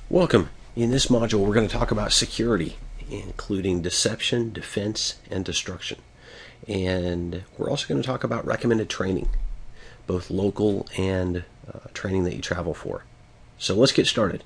Welcome. In this module, we're going to talk about security, including deception, defense, and destruction. And we're also going to talk about recommended training, both local and training that you travel for. So let's get started.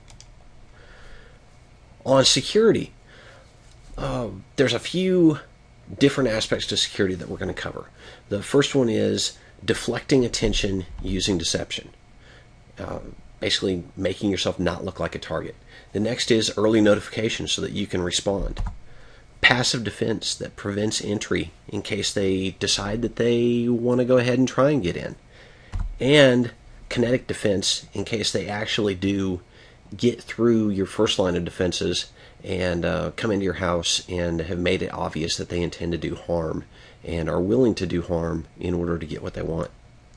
On security, there's a few different aspects to security that we're going to cover. The first one is deflecting attention using deception. Basically making yourself not look like a target. The next is early notification so that you can respond. Passive defense that prevents entry in case they decide that they want to go ahead and try and get in. And kinetic defense in case they actually do get through your first line of defenses and come into your house and have made it obvious that they intend to do harm and are willing to do harm in order to get what they want.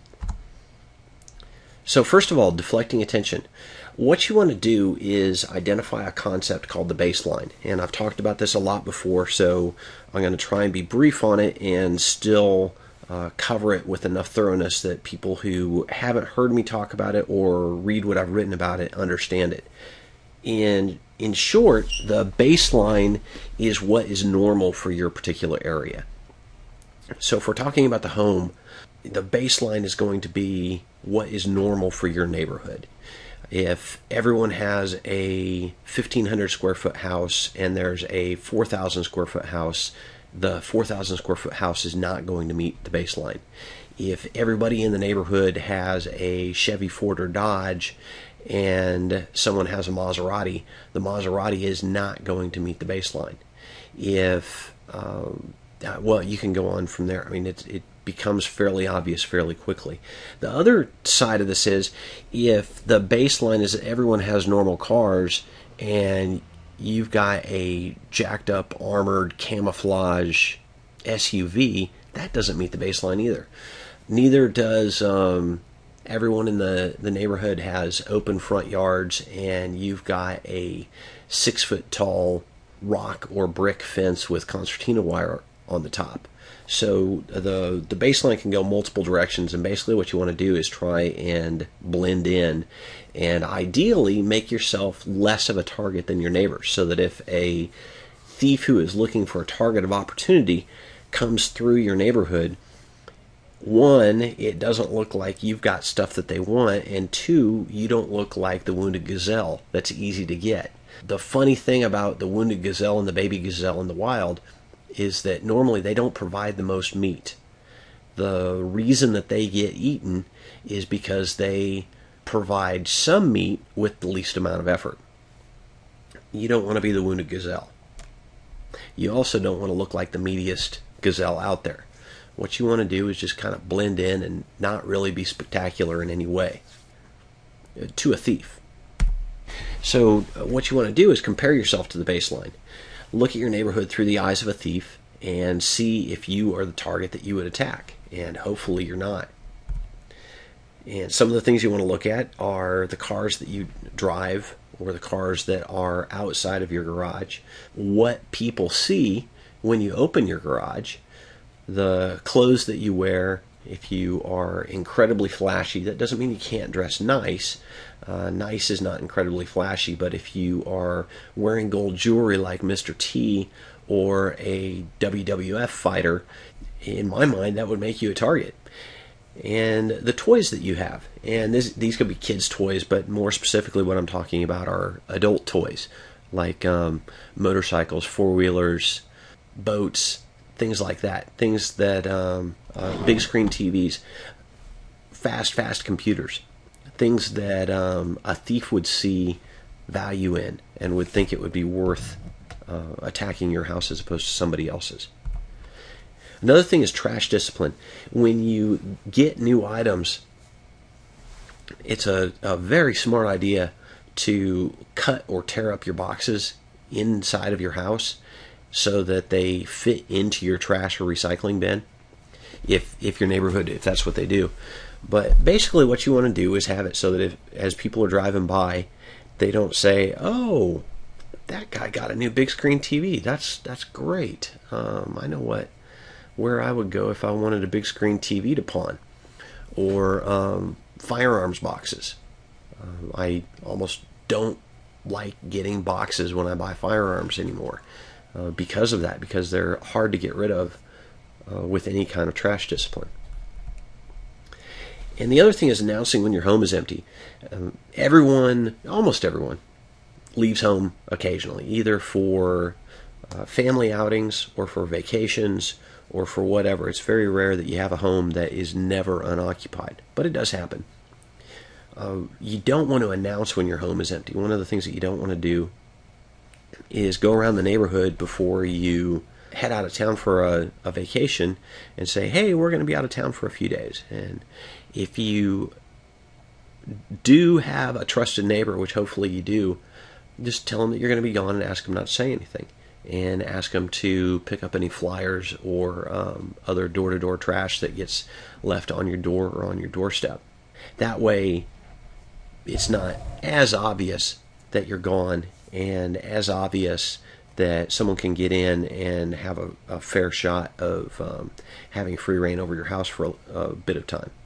So first of all, deflecting attention. What you want to do is identify a concept called the baseline. And I've talked about this a lot before, so I'm going to try and be brief on it and still cover it with enough thoroughness that people who haven't heard me talk about it or read what I've written about it understand it. And in short, the baseline is what is normal for your particular area. So if we're talking about the home, the baseline is going to be what is normal for your neighborhood. If everyone has a 1,500 square foot house and there's a 4,000 square foot house, the 4,000 square foot house is not going to meet the baseline. If everybody in the neighborhood has a Chevy, Ford, or Dodge and someone has a Maserati, the Maserati is not going to meet the baseline. If well, you can go on from there. I mean, it becomes fairly obvious fairly quickly. The other side of this is if the baseline is that everyone has normal cars and you've got a jacked up armored camouflage SUV, that doesn't meet the baseline either. Neither does everyone in the neighborhood has open front yards and you've got a 6-foot tall rock or brick fence with concertina wire on the top. So the baseline can go multiple directions, and basically what you want to do is try and blend in and ideally make yourself less of a target than your neighbors, so that if a thief who is looking for a target of opportunity comes through your neighborhood, one, it doesn't look like you've got stuff that they want, and two, you don't look like the wounded gazelle that's easy to get. The funny thing about the wounded gazelle and the baby gazelle in the wild is that normally they don't provide the most meat. The reason that they get eaten is because they provide some meat with the least amount of effort. You don't want to be the wounded gazelle. You also don't want to look like the meatiest gazelle out there. What you want to do is just kind of blend in and not really be spectacular in any way to a thief. So what you want to do is compare yourself to the baseline. Look at your neighborhood through the eyes of a thief and see if you are the target that you would attack, and hopefully you're not. And some of the things you want to look at are the cars that you drive or the cars that are outside of your garage, what people see when you open your garage, the clothes that you wear. If you are incredibly flashy, that doesn't mean you can't dress nice. Nice is not incredibly flashy, but if you are wearing gold jewelry like Mr. T or a WWF fighter, in my mind, that would make you a target. And the toys that you have, and these could be kids' toys, but more specifically what I'm talking about are adult toys, like motorcycles, four-wheelers, boats, things like that. Things that, big screen TVs, fast computers. Things that a thief would see value in and would think it would be worth attacking your house as opposed to somebody else's. Another thing is trash discipline. When you get new items, it's a very smart idea to cut or tear up your boxes inside of your house so that they fit into your trash or recycling bin, if your neighborhood, if that's what they do. But basically what you want to do is have it so that as people are driving by, they don't say, "Oh, that guy got a new big screen TV. That's great. I know where I would go if I wanted a big screen TV to pawn." Or firearms boxes. I almost don't like getting boxes when I buy firearms anymore because of that, because they're hard to get rid of with any kind of trash discipline. And the other thing is announcing when your home is empty. Everyone, almost everyone, leaves home occasionally, either for family outings or for vacations or for whatever. It's very rare that you have a home that is never unoccupied, but it does happen. You don't want to announce when your home is empty. One of the things that you don't want to do is go around the neighborhood before you head out of town for a vacation and say, hey, we're going to be out of town for a few days. And if you do have a trusted neighbor, which hopefully you do, just tell them that you're going to be gone and ask them not to say anything. And ask them to pick up any flyers or other door-to-door trash that gets left on your door or on your doorstep. That way, it's not as obvious that you're gone and as obvious that someone can get in and have a fair shot of having free reign over your house for a bit of time.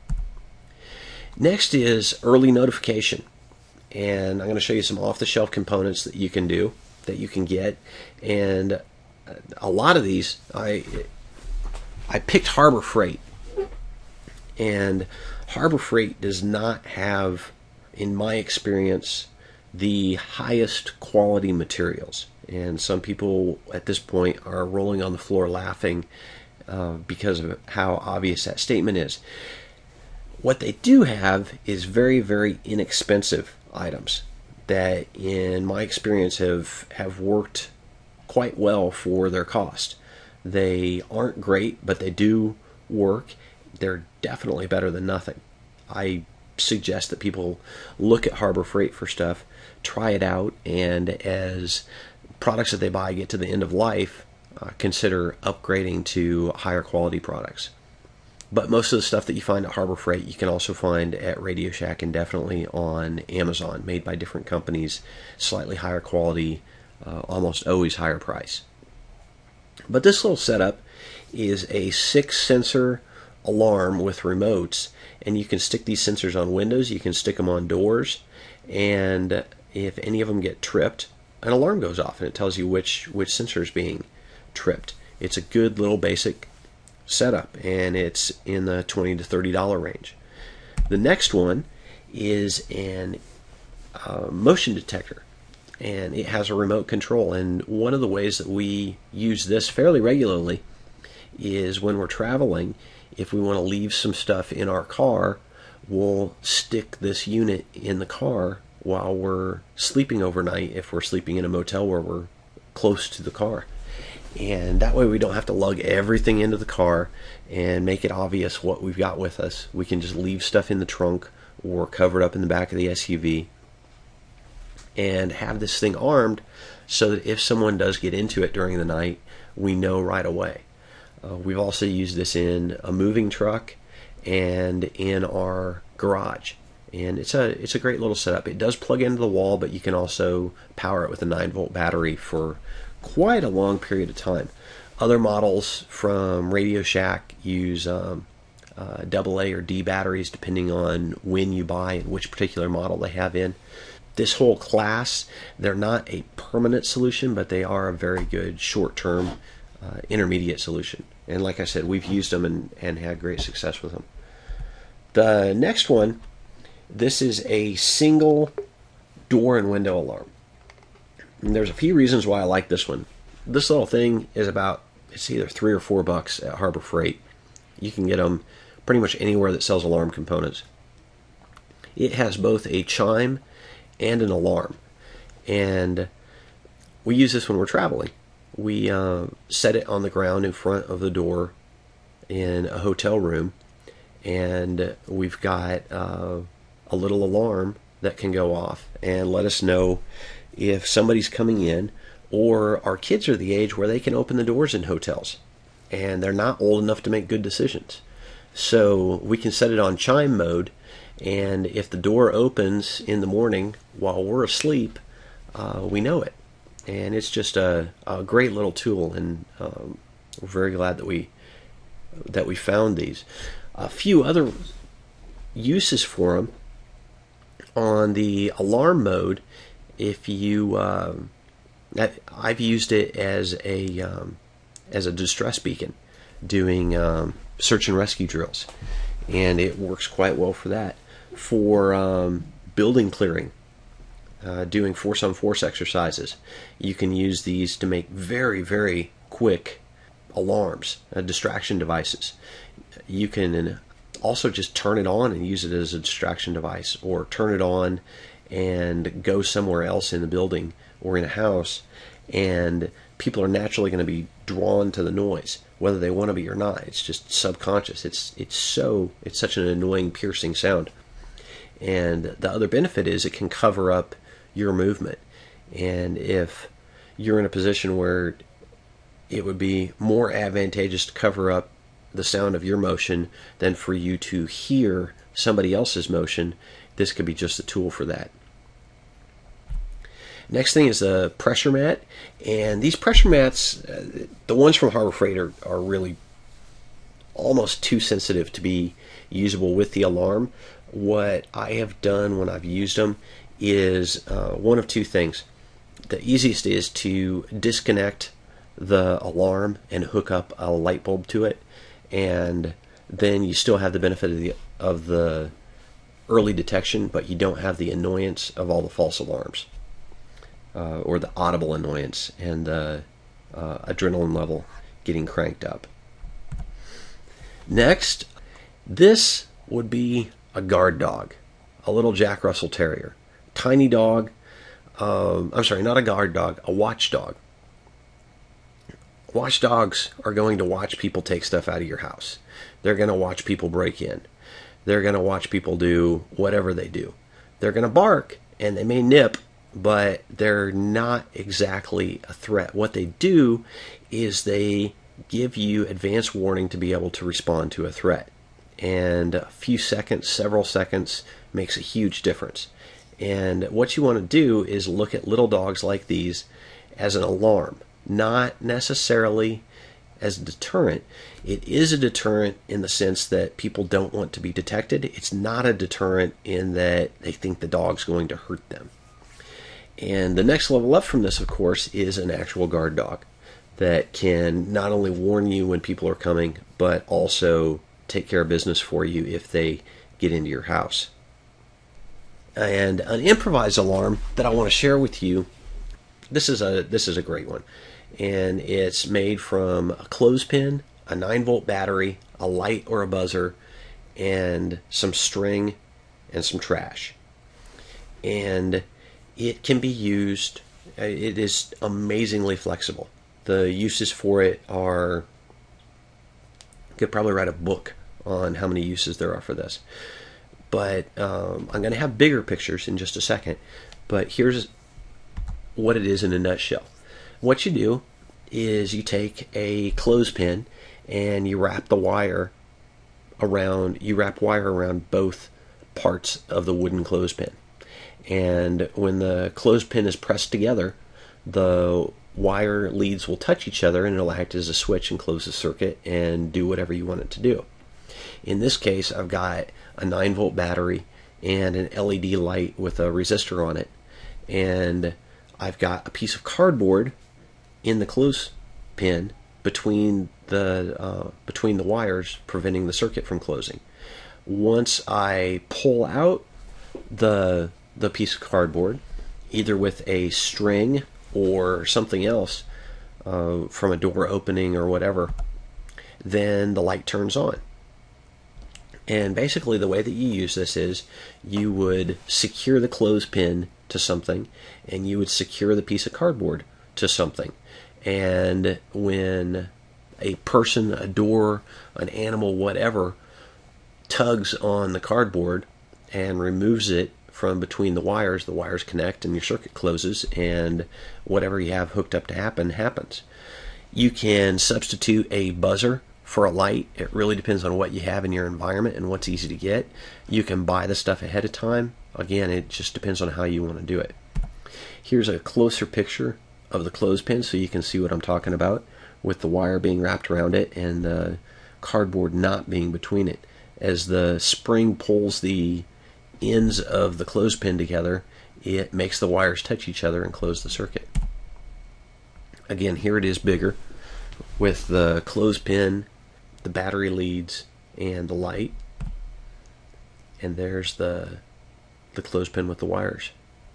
Next is early notification. And I'm going to show you some off-the-shelf components that you can do, that you can get. And a lot of these, I picked Harbor Freight. And Harbor Freight does not have, in my experience, the highest quality materials. And some people at this point are rolling on the floor laughing because of how obvious that statement is. What they do have is very, very inexpensive items that, in my experience, have worked quite well for their cost. They aren't great, but they do work. They're definitely better than nothing. I suggest that people look at Harbor Freight for stuff, try it out, and as products that they buy get to the end of life, consider upgrading to higher quality products. But most of the stuff that you find at Harbor Freight, you can also find at Radio Shack and definitely on Amazon, made by different companies, slightly higher quality, almost always higher price. But this little setup is a 6-sensor alarm with remotes, and you can stick these sensors on windows, you can stick them on doors, and if any of them get tripped, an alarm goes off and it tells you which sensor is being tripped. It's a good little basic setup, and it's in the $20 to $30 range. The next one is an motion detector, and it has a remote control. And one of the ways that we use this fairly regularly is when we're traveling. If we want to leave some stuff in our car, we'll stick this unit in the car while we're sleeping overnight, if we're sleeping in a motel where we're close to the car. And that way we don't have to lug everything into the car and make it obvious what we've got with us. We can just leave stuff in the trunk or cover it up in the back of the SUV and have this thing armed so that if someone does get into it during the night, we know right away. We've also used this in a moving truck and in our garage. And it's a great little setup. It does plug into the wall, but you can also power it with a 9-volt battery for quite a long period of time. Other models from Radio Shack use AA or D batteries depending on when you buy and which particular model they have in. This whole class, they're not a permanent solution, but they are a very good short-term intermediate solution. And like I said, we've used them and had great success with them. The next one, this is a single door and window alarm. And there's a few reasons why I like this one. This little thing is it's either $3 or $4 at Harbor Freight. You can get them pretty much anywhere that sells alarm components. It has both a chime and an alarm. And we use this when we're traveling. We set it on the ground in front of the door in a hotel room, and we've got a little alarm that can go off and let us know if somebody's coming in, or our kids are the age where they can open the doors in hotels and they're not old enough to make good decisions. So we can set it on chime mode, and if the door opens in the morning while we're asleep, we know it. And it's just a great little tool, and we're very glad that we found these. A few other uses for them. On the alarm mode, if you, I've used it as a distress beacon, doing search and rescue drills, and it works quite well for that. For building clearing, doing force on force exercises, you can use these to make very, very quick alarms, distraction devices. You can also just turn it on and use it as a distraction device, or turn it on and go somewhere else in the building or in a house, and people are naturally going to be drawn to the noise, whether they want to be or not. It's just subconscious. It's such an annoying, piercing sound. And the other benefit is it can cover up your movement. And if you're in a position where it would be more advantageous to cover up the sound of your motion than for you to hear somebody else's motion, this could be just a tool for that. Next thing is a pressure mat, and these pressure mats, the ones from Harbor Freight, are really almost too sensitive to be usable with the alarm. What I have done when I've used them is one of two things. The easiest is to disconnect the alarm and hook up a light bulb to it, and then you still have the benefit of the early detection, but you don't have the annoyance of all the false alarms, or the audible annoyance and the adrenaline level getting cranked up. Next, this would be a guard dog, a little Jack Russell Terrier. Tiny dog, I'm sorry, not a guard dog, a watchdog. Watchdogs are going to watch people take stuff out of your house. They're going to watch people break in. They're going to watch people do whatever they do. They're going to bark, and they may nip, but they're not exactly a threat. What they do is they give you advance warning to be able to respond to a threat. And a few seconds, several seconds, makes a huge difference. And what you want to do is look at little dogs like these as an alarm, not necessarily as a deterrent. It is a deterrent in the sense that people don't want to be detected. It's not a deterrent in that they think the dog's going to hurt them. And the next level up from this, of course, is an actual guard dog that can not only warn you when people are coming, but also take care of business for you if they get into your house. And an improvised alarm that I want to share with you, this is a great one. And it's made from a clothespin, a 9-volt battery, a light or a buzzer, and some string and some trash. And it can be used, it is amazingly flexible. The uses for it are, you could probably write a book on how many uses there are for this. But I'm going to have bigger pictures in just a second. But here's what it is in a nutshell. What you do is you take a clothespin and you wrap wire around both parts of the wooden clothespin. And when the clothespin is pressed together, the wire leads will touch each other, and it'll act as a switch and close the circuit and do whatever you want it to do. In this case, I've got a 9-volt battery and an LED light with a resistor on it, and I've got a piece of cardboard in the clothespin between the wires, preventing the circuit from closing. Once I pull out the piece of cardboard, either with a string or something else from a door opening or whatever, then the light turns on. And basically the way that you use this is you would secure the clothespin to something, and you would secure the piece of cardboard to something. And when a person, a door, an animal, whatever, tugs on the cardboard and removes it from between the wires connect and your circuit closes, and whatever you have hooked up to happen happens. You can substitute a buzzer for a light. It really depends on what you have in your environment and what's easy to get. You can buy the stuff ahead of time. Again, it just depends on how you want to do it. Here's a closer picture of the clothespin so you can see what I'm talking about, with the wire being wrapped around it and the cardboard not being between it. As the spring pulls the ends of the clothespin together, it makes the wires touch each other and close the circuit. Again, here it is bigger with the clothespin, the battery leads, and the light. And there's the clothespin with the wires.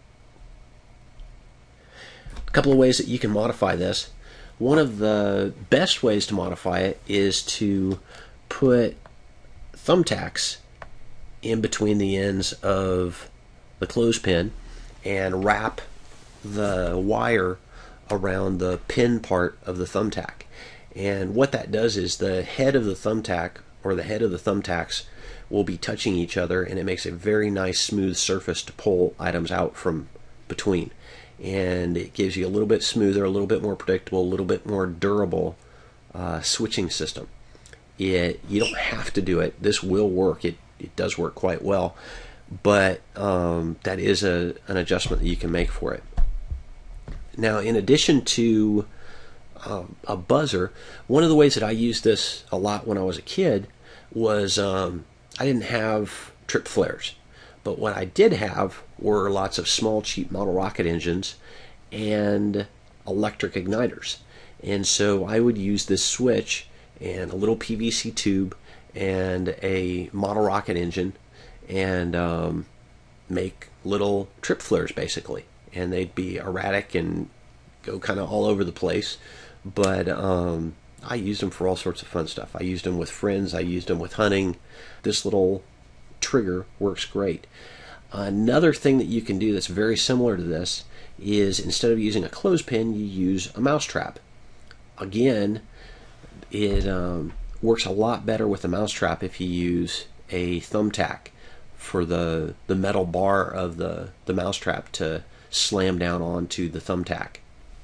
A couple of ways that you can modify this. One of the best ways to modify it is to put thumbtacks in between the ends of the clothespin and wrap the wire around the pin part of the thumbtack. And what that does is the head of the thumbtack, or the head of the thumbtacks, will be touching each other, and it makes a very nice smooth surface to pull items out from between. And it gives you a little bit smoother, a little bit more predictable, a little bit more durable switching system. You don't have to do it. This will work. It does work quite well, but that is an adjustment that you can make for it. Now, in addition to a buzzer, one of the ways that I used this a lot when I was a kid was I didn't have trip flares, but what I did have were lots of small, cheap model rocket engines and electric igniters. And so I would use this switch and a little PVC tube and a model rocket engine and make little trip flares, basically. And they'd be erratic and go kind of all over the place. But I used them for all sorts of fun stuff. I used them with friends. I used them with hunting. This little trigger works great. Another thing that you can do that's very similar to this is, instead of using a clothespin, you use a mousetrap. Again, it works a lot better with a mousetrap if you use a thumbtack for the metal bar of the mousetrap to slam down onto the thumbtack.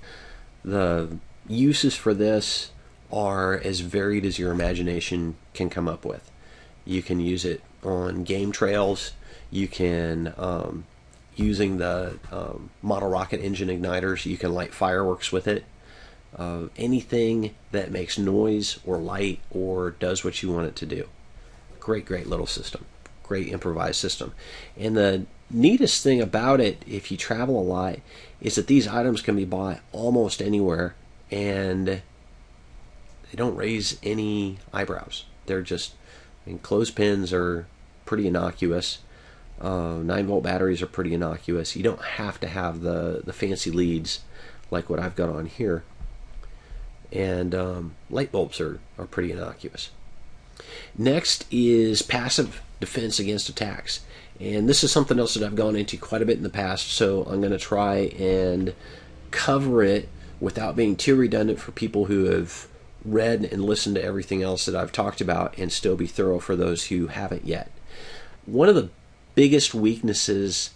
The uses for this are as varied as your imagination can come up with. You can use it on game trails. You can, using the model rocket engine igniters, you can light fireworks with it. Anything that makes noise or light or does what you want it to do. Great little system. Great improvised system. And the neatest thing about it, if you travel a lot, is that these items can be bought almost anywhere, and they don't raise any eyebrows. They're just, clothespins are pretty innocuous. 9-volt batteries are pretty innocuous. You don't have to have the fancy leads like what I've got on here. And light bulbs are pretty innocuous. Next is passive defense against attacks. And this is something else that I've gone into quite a bit in the past, so I'm going to try and cover it without being too redundant for people who have read and listened to everything else that I've talked about, and still be thorough for those who haven't yet. One of the biggest weaknesses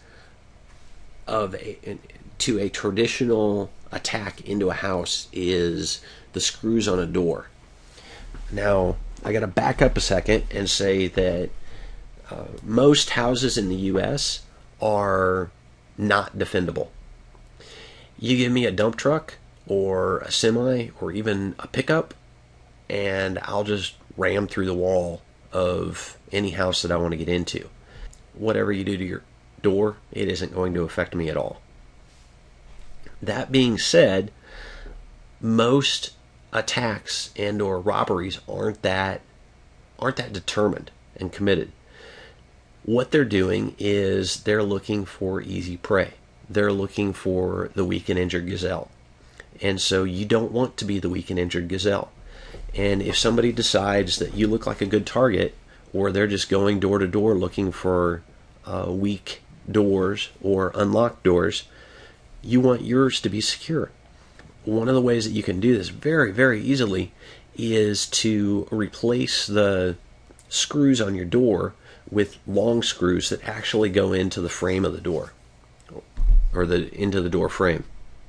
to a traditional attack into a house is the screws on a door. Now, I got to back up a second and say that most houses in the U.S. are not defendable. You give me a dump truck or a semi or even a pickup, and I'll just ram through the wall of any house that I want to get into. Whatever you do to your door, it isn't going to affect me at all. That being said, most attacks and or robberies aren't that determined and committed. What they're doing is they're looking for easy prey. They're looking for the weak and injured gazelle. And so you don't want to be the weak and injured gazelle. And if somebody decides that you look like a good target, or they're just going door to door looking for weak doors or unlocked doors, you want yours to be secure. One of the ways that you can do this very, very easily is to replace the screws on your door with long screws that actually go into the frame of the door, or into the door frame,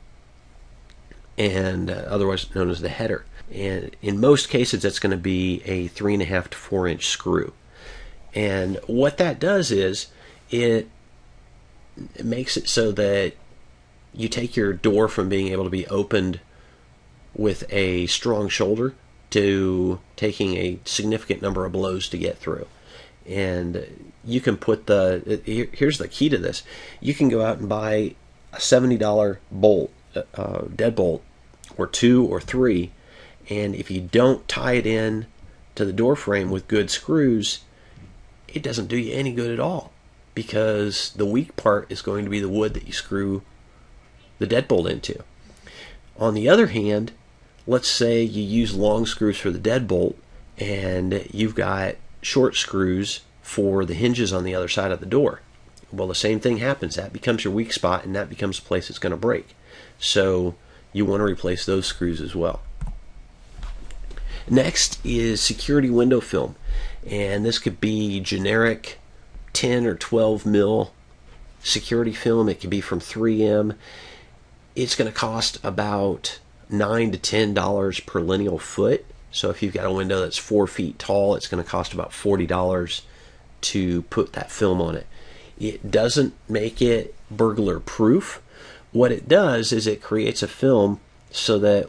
and otherwise known as the header. And in most cases, that's going to be a 3.5 to 4 inch screw. And what that does is it makes it so that you take your door from being able to be opened with a strong shoulder to taking a significant number of blows to get through. And you can put here's the key to this. You can go out and buy a $70 bolt, deadbolt, or 2 or 3, and if you don't tie it in to the door frame with good screws, it doesn't do you any good at all, because the weak part is going to be the wood that you screw the deadbolt into. On the other hand, let's say you use long screws for the deadbolt and you've got short screws for the hinges on the other side of the door. Well, the same thing happens. That becomes your weak spot, and that becomes a place that's going to break. So you want to replace those screws as well. Next is security window film, and this could be generic 10 or 12 mil security film. It could be from 3M. It's going to cost about $9 to $10 per lineal foot. So if you've got a window that's 4 feet tall, it's going to cost about $40 to put that film on it. It doesn't make it burglar proof. What it does is it creates a film so that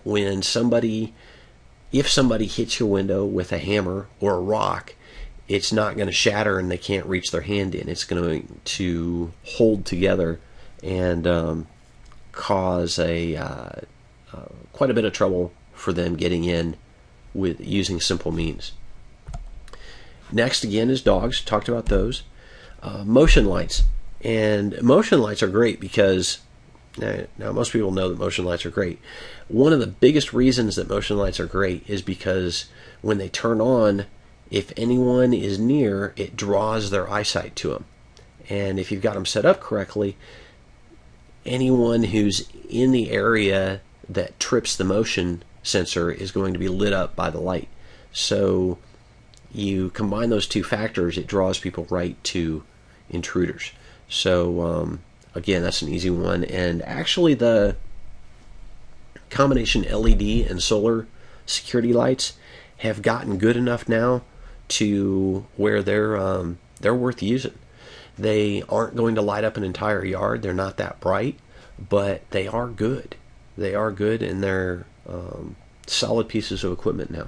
if somebody hits your window with a hammer or a rock, it's not going to shatter and they can't reach their hand in. It's going to hold together and cause quite a bit of trouble for them getting in with using simple means. Next again is dogs. Talked about those. Motion lights. And motion lights are great because now most people know that motion lights are great. One of the biggest reasons that motion lights are great is because when they turn on, if anyone is near, it draws their eyesight to them. And if you've got them set up correctly, anyone who's in the area that trips the motion sensor is going to be lit up by the light. So you combine those two factors, it draws people right to intruders. So again, that's an easy one. And actually the combination LED and solar security lights have gotten good enough now to where they're worth using. They aren't going to light up an entire yard. They're not that bright, but they are good. They are good, and they're solid pieces of equipment now.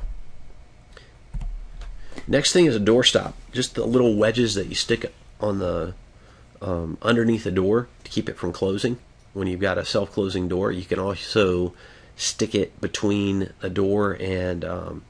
Next thing is a door stop. Just the little wedges that you stick on the underneath the door to keep it from closing. When you've got a self-closing door, you can also stick it between the door and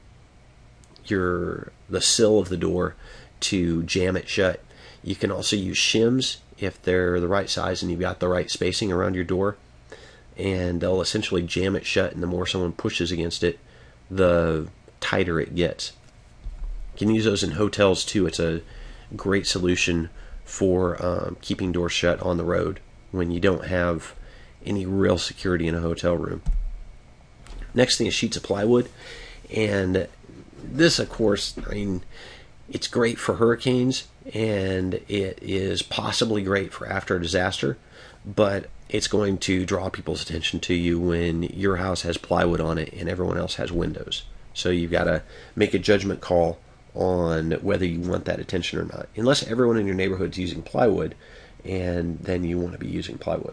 the sill of the door to jam it shut. You can also use shims if they're the right size and you've got the right spacing around your door, and they'll essentially jam it shut, and the more someone pushes against it, the tighter it gets. You can use those in hotels too. It's a great solution for keeping doors shut on the road when you don't have any real security in a hotel room. Next thing is sheets of plywood, and this, of course, I mean, it's great for hurricanes, and it is possibly great for after a disaster, but it's going to draw people's attention to you when your house has plywood on it and everyone else has windows. So you've got to make a judgment call on whether you want that attention or not. Unless everyone in your neighborhood is using plywood, and then you want to be using plywood.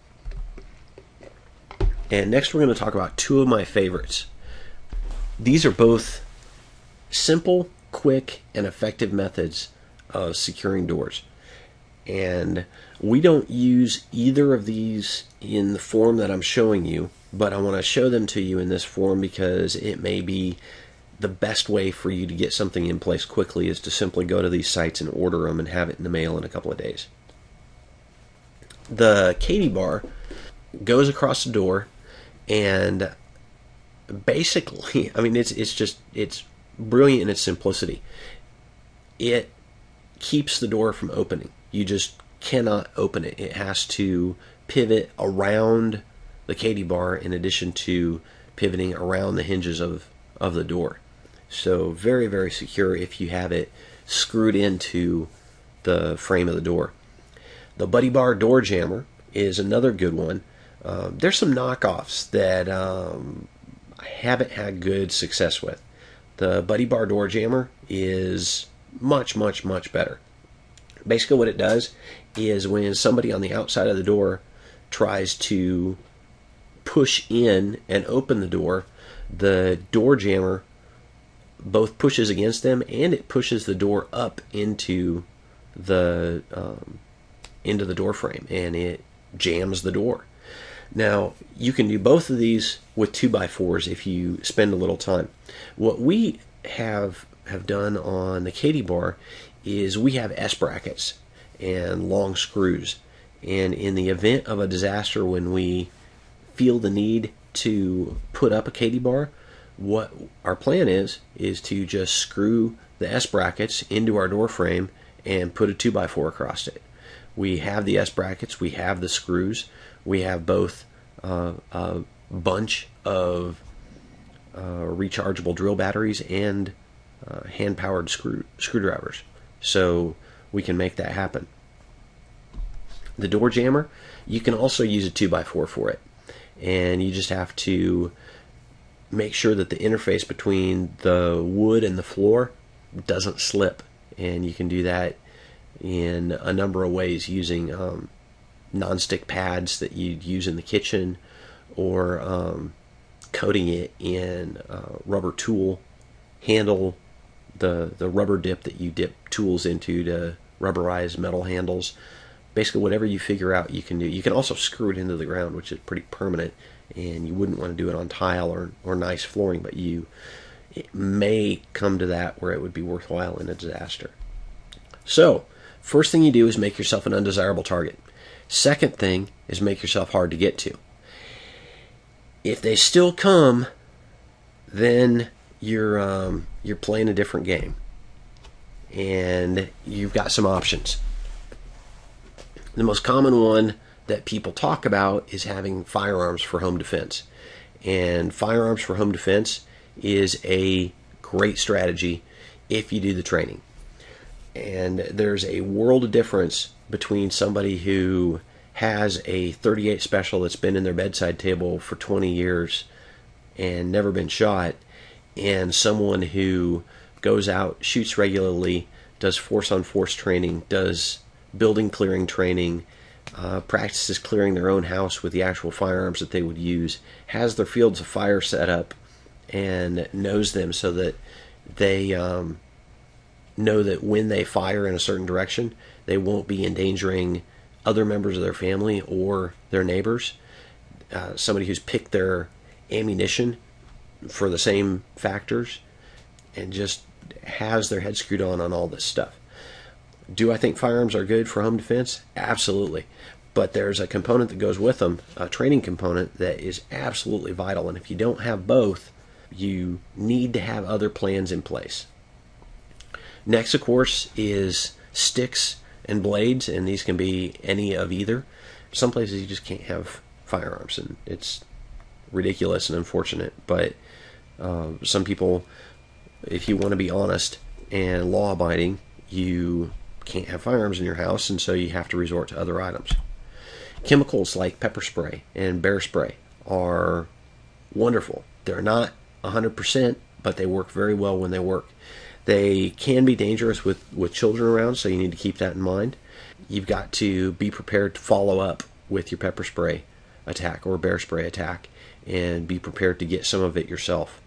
And next we're going to talk about two of my favorites. These are both simple, quick, and effective methods of securing doors. And we don't use either of these in the form that I'm showing you, but I want to show them to you in this form because it may be the best way for you to get something in place quickly is to simply go to these sites and order them and have it in the mail in a couple of days. The Kadee bar goes across the door, and basically, I mean, it's brilliant in its simplicity. It keeps the door from opening. You just cannot open it. It has to pivot around the Kadee bar in addition to pivoting around the hinges of the door. So very, very secure if you have it screwed into the frame of the door. The Buddy Bar door jammer is another good one. There's some knockoffs that I haven't had good success with. The Buddy Bar door jammer is much, much, much better. Basically what it does is when somebody on the outside of the door tries to push in and open the door jammer both pushes against them and it pushes the door up into the door frame, and it jams the door. Now, you can do both of these with 2x4s if you spend a little time. What we have done on the Kadee bar is we have S-brackets and long screws. And in the event of a disaster, when we feel the need to put up a Kadee bar, what our plan is to just screw the S-brackets into our door frame and put a 2x4 across it. We have the S-brackets, we have the screws, we have both a bunch of rechargeable drill batteries and hand-powered screwdrivers, so we can make that happen. The door jammer, you can also use a 2x4 for it, and you just have to make sure that the interface between the wood and the floor doesn't slip, and you can do that in a number of ways using non-stick pads that you'd use in the kitchen, or coating it in rubber tool handle, the rubber dip that you dip tools into to rubberize metal handles. Basically, whatever you figure out, you can do. You can also screw it into the ground, which is pretty permanent, and you wouldn't want to do it on tile or nice flooring, but it may come to that where it would be worthwhile in a disaster. So, first thing you do is make yourself an undesirable target. Second thing is make yourself hard to get to. If they still come, then you're playing a different game, and you've got some options. The most common one that people talk about is having firearms for home defense. And firearms for home defense is a great strategy if you do the training. And there's a world of difference between somebody who has a .38 special that's been in their bedside table for 20 years and never been shot, and someone who goes out, shoots regularly, does force-on-force training, does building clearing training, practices clearing their own house with the actual firearms that they would use, has their fields of fire set up, and knows them so that they know that when they fire in a certain direction, they won't be endangering other members of their family or their neighbors. Somebody who's picked their ammunition for the same factors and just has their head screwed on all this stuff. Do I think firearms are good for home defense? Absolutely. But there's a component that goes with them, a training component, that is absolutely vital. And if you don't have both, you need to have other plans in place. Next, of course, is sticks and blades, and these can be any of either. Some places you just can't have firearms, and it's ridiculous and unfortunate. But some people, if you want to be honest and law-abiding, you can't have firearms in your house, and so you have to resort to other items. Chemicals like pepper spray and bear spray are wonderful. They're not 100%, but they work very well when they work. They can be dangerous with children around, so you need to keep that in mind. You've got to be prepared to follow up with your pepper spray attack or bear spray attack, and be prepared to get some of it yourself.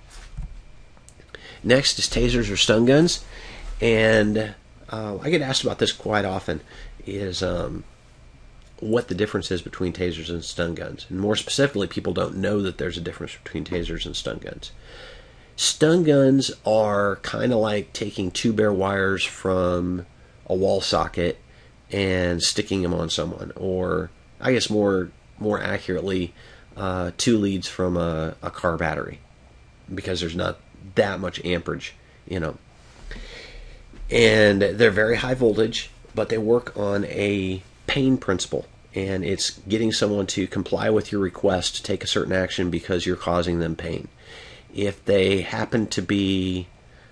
Next is tasers or stun guns, and I get asked about this quite often, is what the difference is between tasers and stun guns. And more specifically, people don't know that there's a difference between tasers and stun guns. Stun guns are kind of like taking two bare wires from a wall socket and sticking them on someone, or I guess more accurately, two leads from a car battery, because there's not that much amperage in them. And they're very high voltage, but they work on a pain principle, and it's getting someone to comply with your request to take a certain action because you're causing them pain. If they happen to be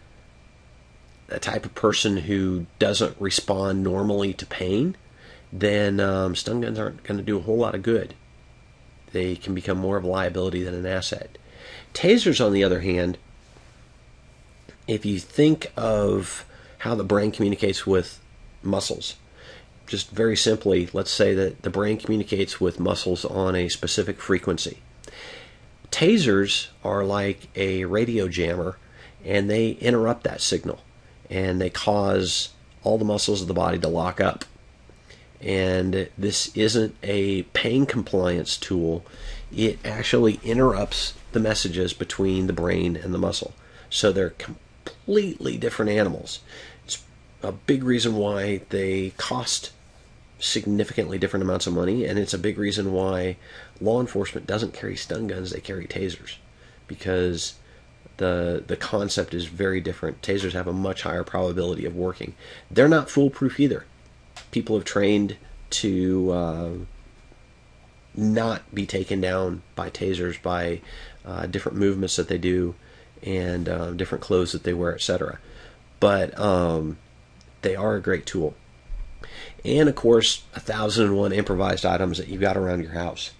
a type of person who doesn't respond normally to pain, then stun guns aren't going to do a whole lot of good. They can become more of a liability than an asset. Tasers, on the other hand, if you think of how the brain communicates with muscles, just very simply, let's say that the brain communicates with muscles on a specific frequency. Tasers are like a radio jammer, and they interrupt that signal, and they cause all the muscles of the body to lock up. And this isn't a pain compliance tool. It actually interrupts the messages between the brain and the muscle. So they're completely different animals. It's a big reason why they cost significantly different amounts of money, and it's a big reason why law enforcement doesn't carry stun guns, they carry tasers, because the concept is very different. Tasers have a much higher probability of working. They're not foolproof either. People have trained to not be taken down by tasers, by different movements that they do, and different clothes that they wear, etc. But they are a great tool. And of course, 1,001 improvised items that you've got around your house.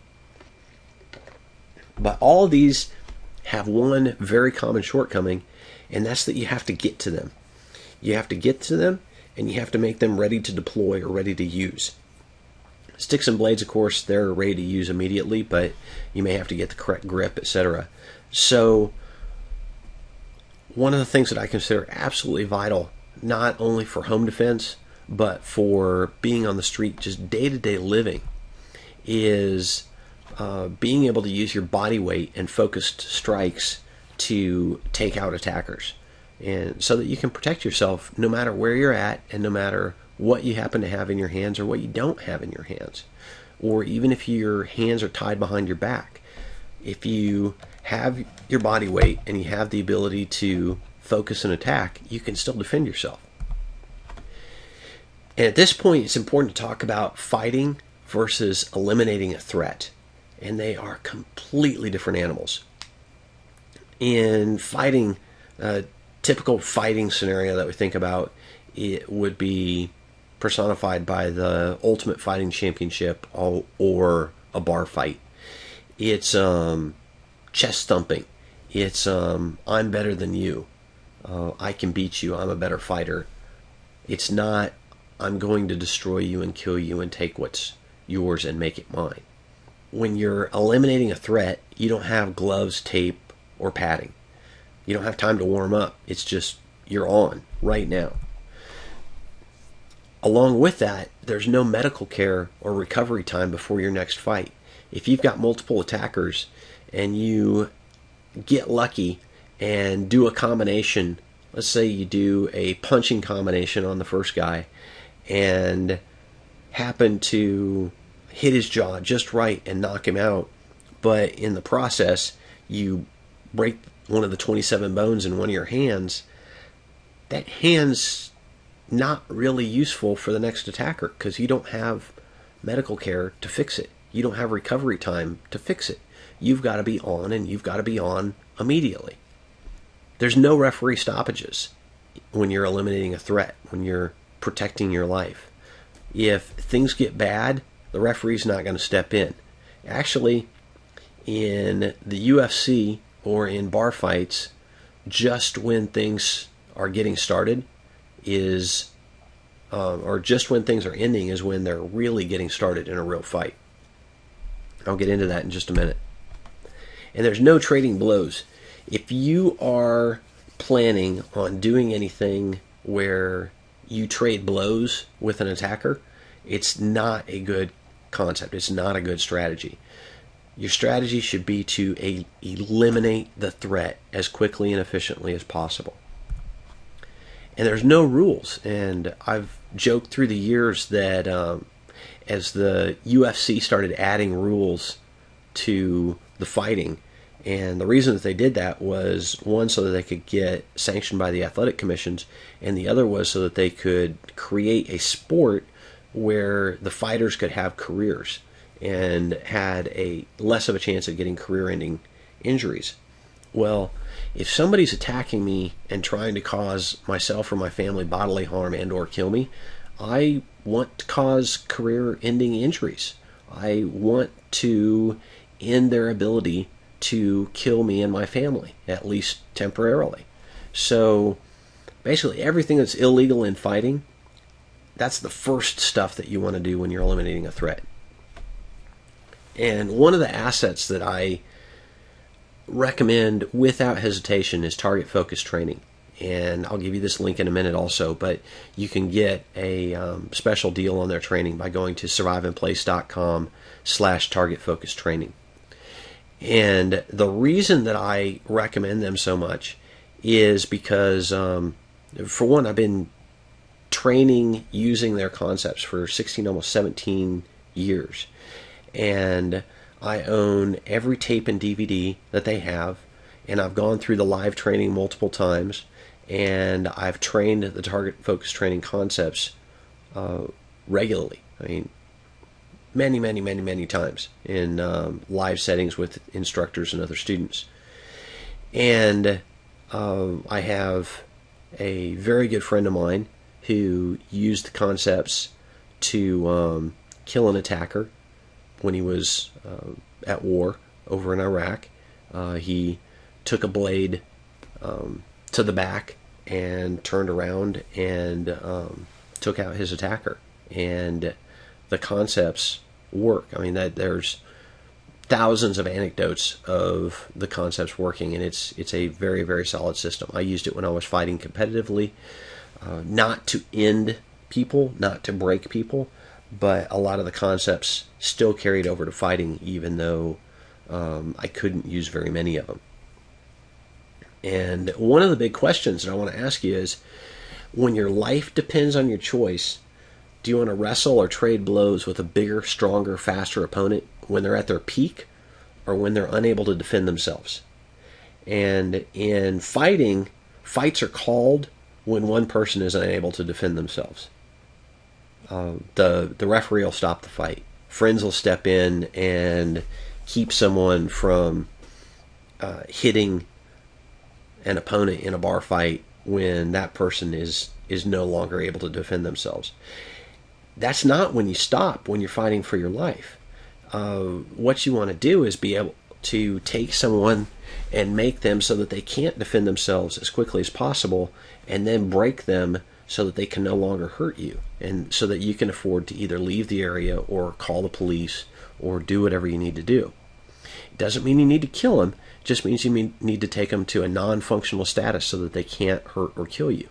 But all of these have one very common shortcoming, and that's that you have to get to them. You have to get to them, and you have to make them ready to deploy or ready to use. Sticks and blades, of course, they're ready to use immediately, but you may have to get the correct grip, etc. So one of the things that I consider absolutely vital, not only for home defense, but for being on the street, just day-to-day living, is being able to use your body weight and focused strikes to take out attackers, and so that you can protect yourself no matter where you're at and no matter what you happen to have in your hands or what you don't have in your hands, or even if your hands are tied behind your back. If you have your body weight and you have the ability to focus and attack, you can still defend yourself. And at this point, it's important to talk about fighting versus eliminating a threat. And they are completely different animals. In fighting, a typical fighting scenario that we think about, it would be personified by the Ultimate Fighting Championship or a bar fight. It's chest thumping. It's I'm better than you. I can beat you. I'm a better fighter. It's not I'm going to destroy you and kill you and take what's yours and make it mine. When you're eliminating a threat, you don't have gloves, tape, or padding. You don't have time to warm up. It's just you're on right now. Along with that, there's no medical care or recovery time before your next fight. If you've got multiple attackers and you get lucky and do a combination, let's say you do a punching combination on the first guy and happen to hit his jaw just right and knock him out, but in the process you break one of the 27 bones in one of your hands, that hand's not really useful for the next attacker because you don't have medical care to fix it. You don't have recovery time to fix it. You've got to be on, and you've got to be on immediately. There's no referee stoppages when you're eliminating a threat, when you're protecting your life. If things get bad, the referee's not going to step in. Actually, in the UFC or in bar fights, just when things are getting started is, or just when things are ending is when they're really getting started in a real fight. I'll get into that in just a minute. And there's no trading blows. If you are planning on doing anything where you trade blows with an attacker, it's not a good concept. It's not a good strategy. Your strategy should be to eliminate the threat as quickly and efficiently as possible. And there's no rules. And I've joked through the years that as the UFC started adding rules to the fighting, and the reason that they did that was, one, so that they could get sanctioned by the athletic commissions, and the other was so that they could create a sport where the fighters could have careers and had a less of a chance of getting career-ending injuries. Well, if somebody's attacking me and trying to cause myself or my family bodily harm and or kill me, I want to cause career-ending injuries. I want to end their ability to kill me and my family, at least temporarily. So basically everything that's illegal in fighting, that's the first stuff that you want to do when you're eliminating a threat. And one of the assets that I recommend without hesitation is target focus training. And I'll give you this link in a minute also, but you can get a special deal on their training by going to surviveinplace.com/target focus training. And the reason that I recommend them so much is because, for one, I've been training using their concepts for 16, almost 17 years. And I own every tape and DVD that they have, and I've gone through the live training multiple times, and I've trained the target focus training concepts regularly. I mean, many times in live settings with instructors and other students. And I have a very good friend of mine who used the concepts to kill an attacker when he was at war over in Iraq. He took a blade to the back and turned around and took out his attacker. And the concepts work. I mean, there's thousands of anecdotes of the concepts working, and it's a very, very solid system. I used it when I was fighting competitively, not to end people, not to break people, but a lot of the concepts still carried over to fighting, even though I couldn't use very many of them. And one of the big questions that I want to ask you is, when your life depends on your choice, do you want to wrestle or trade blows with a bigger, stronger, faster opponent when they're at their peak, or when they're unable to defend themselves? And in fighting, fights are called when one person is unable to defend themselves. The referee will stop the fight. Friends will step in and keep someone from hitting an opponent in a bar fight when that person is no longer able to defend themselves. That's not when you stop, when you're fighting for your life. What you want to do is be able to take someone and make them so that they can't defend themselves as quickly as possible, and then break them so that they can no longer hurt you, and so that you can afford to either leave the area or call the police or do whatever you need to do. It doesn't mean you need to kill them, it just means you need to take them to a non-functional status so that they can't hurt or kill you.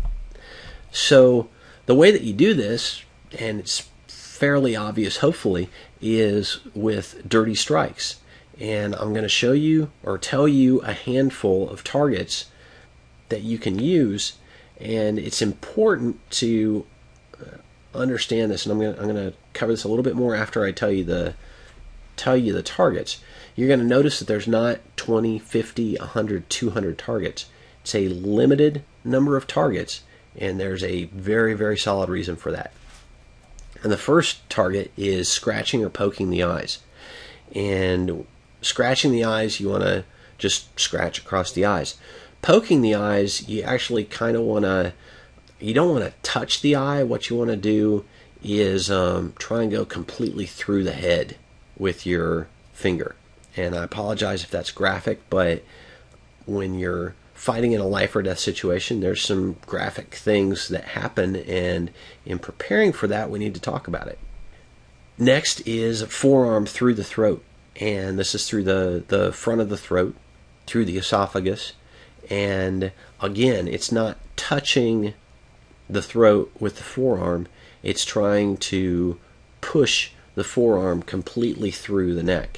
So the way that you do this, and it's fairly obvious hopefully, is with dirty strikes. And I'm going to show you or tell you a handful of targets that you can use, and it's important to understand this, and I'm going to cover this a little bit more after I tell you the targets. You're going to notice that there's not 20, 50, 100, 200 targets. It's a limited number of targets, and there's a very, very solid reason for that. And the first target is scratching or poking the eyes. And scratching the eyes, you want to just scratch across the eyes. Poking the eyes, you actually kind of want to, you don't want to touch the eye. What you want to do is try and go completely through the head with your finger. And I apologize if that's graphic, but when you're fighting in a life or death situation, there's some graphic things that happen, and in preparing for that, we need to talk about it. Next is forearm through the throat, and this is through the front of the throat, through the esophagus, and again, it's not touching the throat with the forearm, it's trying to push the forearm completely through the neck.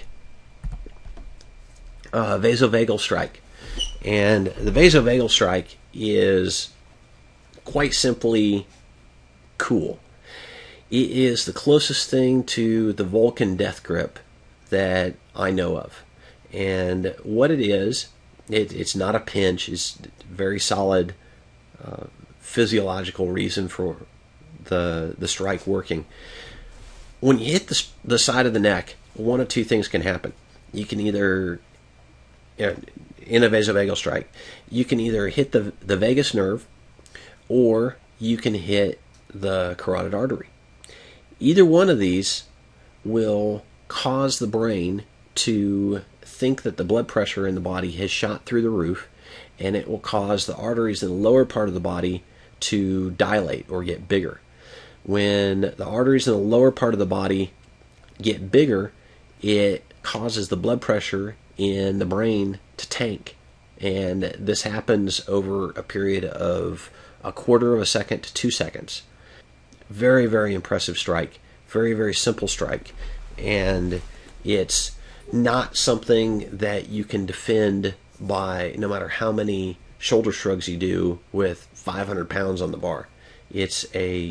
Vasovagal strike. And the vasovagal strike is quite simply cool. It is the closest thing to the Vulcan death grip that I know of. And what it is, it's not a pinch. It's a very solid physiological reason for the strike working. When you hit the side of the neck, one of two things can happen. You can either, in a vasovagal strike, you can either hit the vagus nerve, or you can hit the carotid artery. Either one of these will cause the brain to think that the blood pressure in the body has shot through the roof, and it will cause the arteries in the lower part of the body to dilate or get bigger. When the arteries in the lower part of the body get bigger, it causes the blood pressure in the brain to tank. And this happens over a period of a quarter of a second to 2 seconds. Very, very impressive strike. Very, very simple strike. And it's not something that you can defend by no matter how many shoulder shrugs you do with 500 pounds on the bar. It's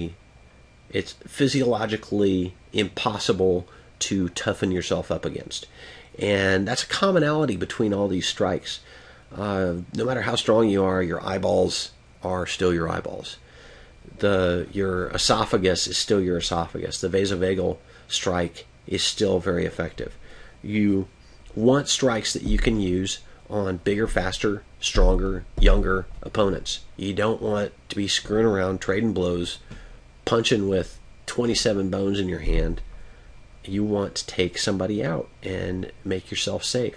physiologically impossible to toughen yourself up against. And that's a commonality between all these strikes. No matter how strong you are, your eyeballs are still your eyeballs. Your esophagus is still your esophagus. The vasovagal strike is still very effective. You want strikes that you can use on bigger, faster, stronger, younger opponents. You don't want to be screwing around, trading blows, punching with 27 bones in your hand. You want to take somebody out and make yourself safe.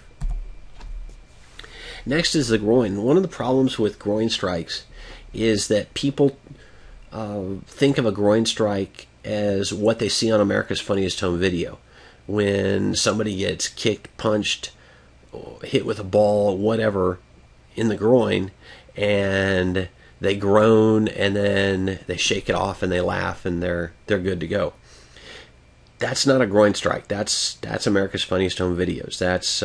Next is the groin. One of the problems with groin strikes is that people think of a groin strike as what they see on America's Funniest Home Video. When somebody gets kicked, punched, hit with a ball, whatever, in the groin, and they groan, and then they shake it off and they laugh, and they're good to go. That's not a groin strike. That's America's Funniest Home Videos. That's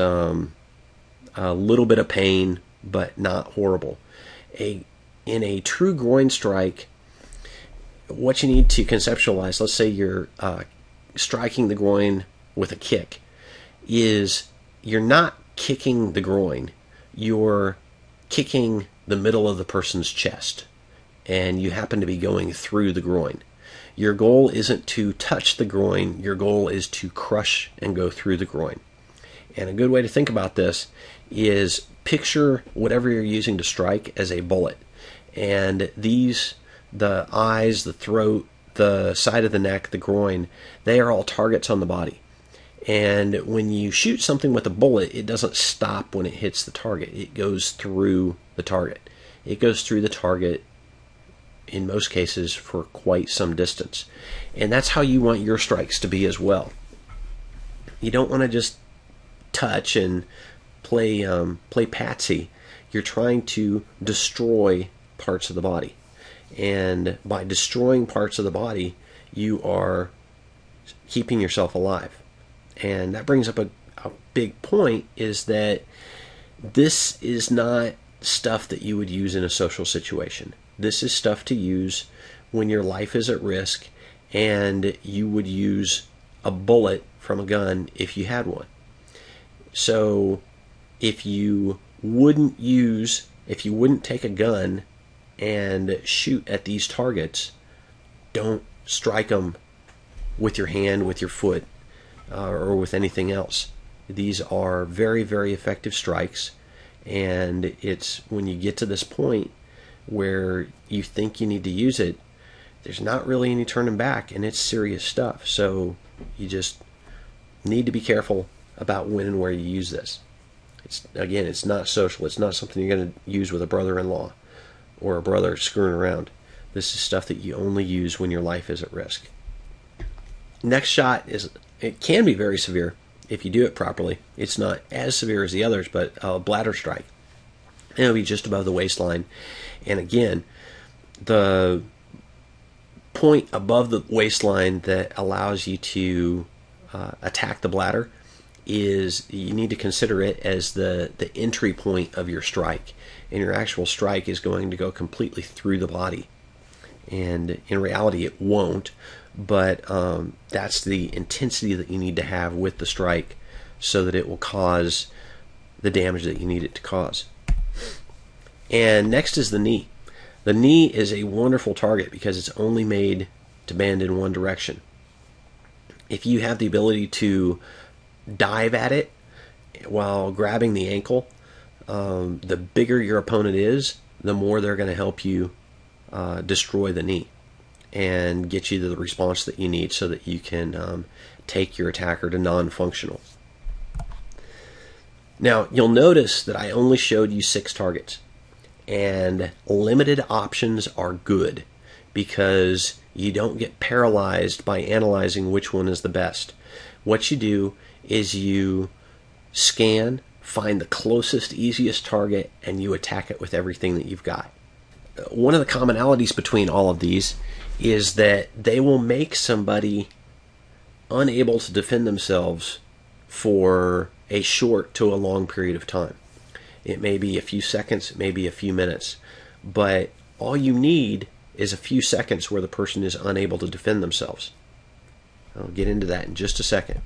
a little bit of pain, but not horrible. In a true groin strike, what you need to conceptualize, let's say you're striking the groin with a kick, is you're not kicking the groin, you're kicking the middle of the person's chest, and you happen to be going through the groin. Your goal isn't to touch the groin, your goal is to crush and go through the groin. And a good way to think about this is picture whatever you're using to strike as a bullet. And the eyes, the throat, the side of the neck, the groin, they are all targets on the body. And when you shoot something with a bullet, it doesn't stop when it hits the target. It goes through the target. It goes through the target, in most cases, for quite some distance. And that's how you want your strikes to be as well. You don't want to just touch and play patsy. You're trying to destroy parts of the body. And by destroying parts of the body, you are keeping yourself alive. And that brings up a big point, is that this is not stuff that you would use in a social situation. This is stuff to use when your life is at risk, and you would use a bullet from a gun if you had one. So if you wouldn't take a gun and shoot at these targets, don't strike them with your hand, with your foot, or with anything else. These are very, very effective strikes, and it's when you get to this point where you think you need to use it, there's not really any turning back, and it's serious stuff. So you just need to be careful about when and where you use this. It's not social. It's not something you're going to use with a brother-in-law or a brother screwing around. This is stuff that you only use when your life is at risk. Next shot it can be very severe if you do it properly. It's not as severe as the others, but a bladder strike. And it'll be just above the waistline. And again, the point above the waistline that allows you to attack the bladder is, you need to consider it as the entry point of your strike. And your actual strike is going to go completely through the body. And in reality, it won't. But that's the intensity that you need to have with the strike so that it will cause the damage that you need it to cause. And next is the knee. The knee is a wonderful target because it's only made to bend in one direction. If you have the ability to dive at it while grabbing the ankle, the bigger your opponent is, the more they're going to help you destroy the knee and get you to the response that you need so that you can take your attacker to non-functional. Now, you'll notice that I only showed you 6 targets, and limited options are good because you don't get paralyzed by analyzing which one is the best. What you do is you scan find the closest, easiest target, and you attack it with everything that you've got. One of the commonalities between all of these is that they will make somebody unable to defend themselves for a short to a long period of time. It may be a few seconds, it may be a few minutes, but all you need is a few seconds where the person is unable to defend themselves. I'll get into that in just a second.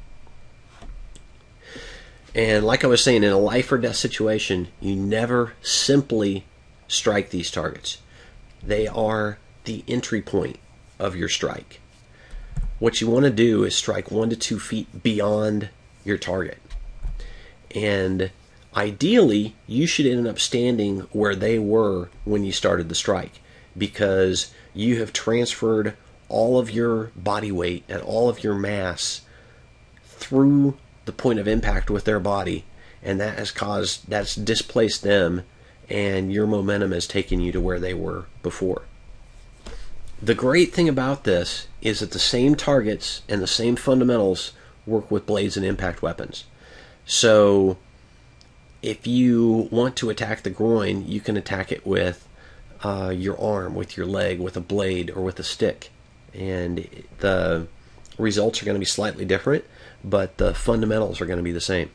And like I was saying, in a life or death situation, you never simply strike these targets. They are the entry point of your strike. What you want to do is strike 1 to 2 feet beyond your target. And ideally, you should end up standing where they were when you started the strike, because you have transferred all of your body weight and all of your mass through the point of impact with their body, and that's displaced them, and your momentum has taken you to where they were before. The great thing about this is that the same targets and the same fundamentals work with blades and impact weapons. So if you want to attack the groin, you can attack it with your arm, with your leg, with a blade, or with a stick. And the results are going to be slightly different, but the fundamentals are going to be the same.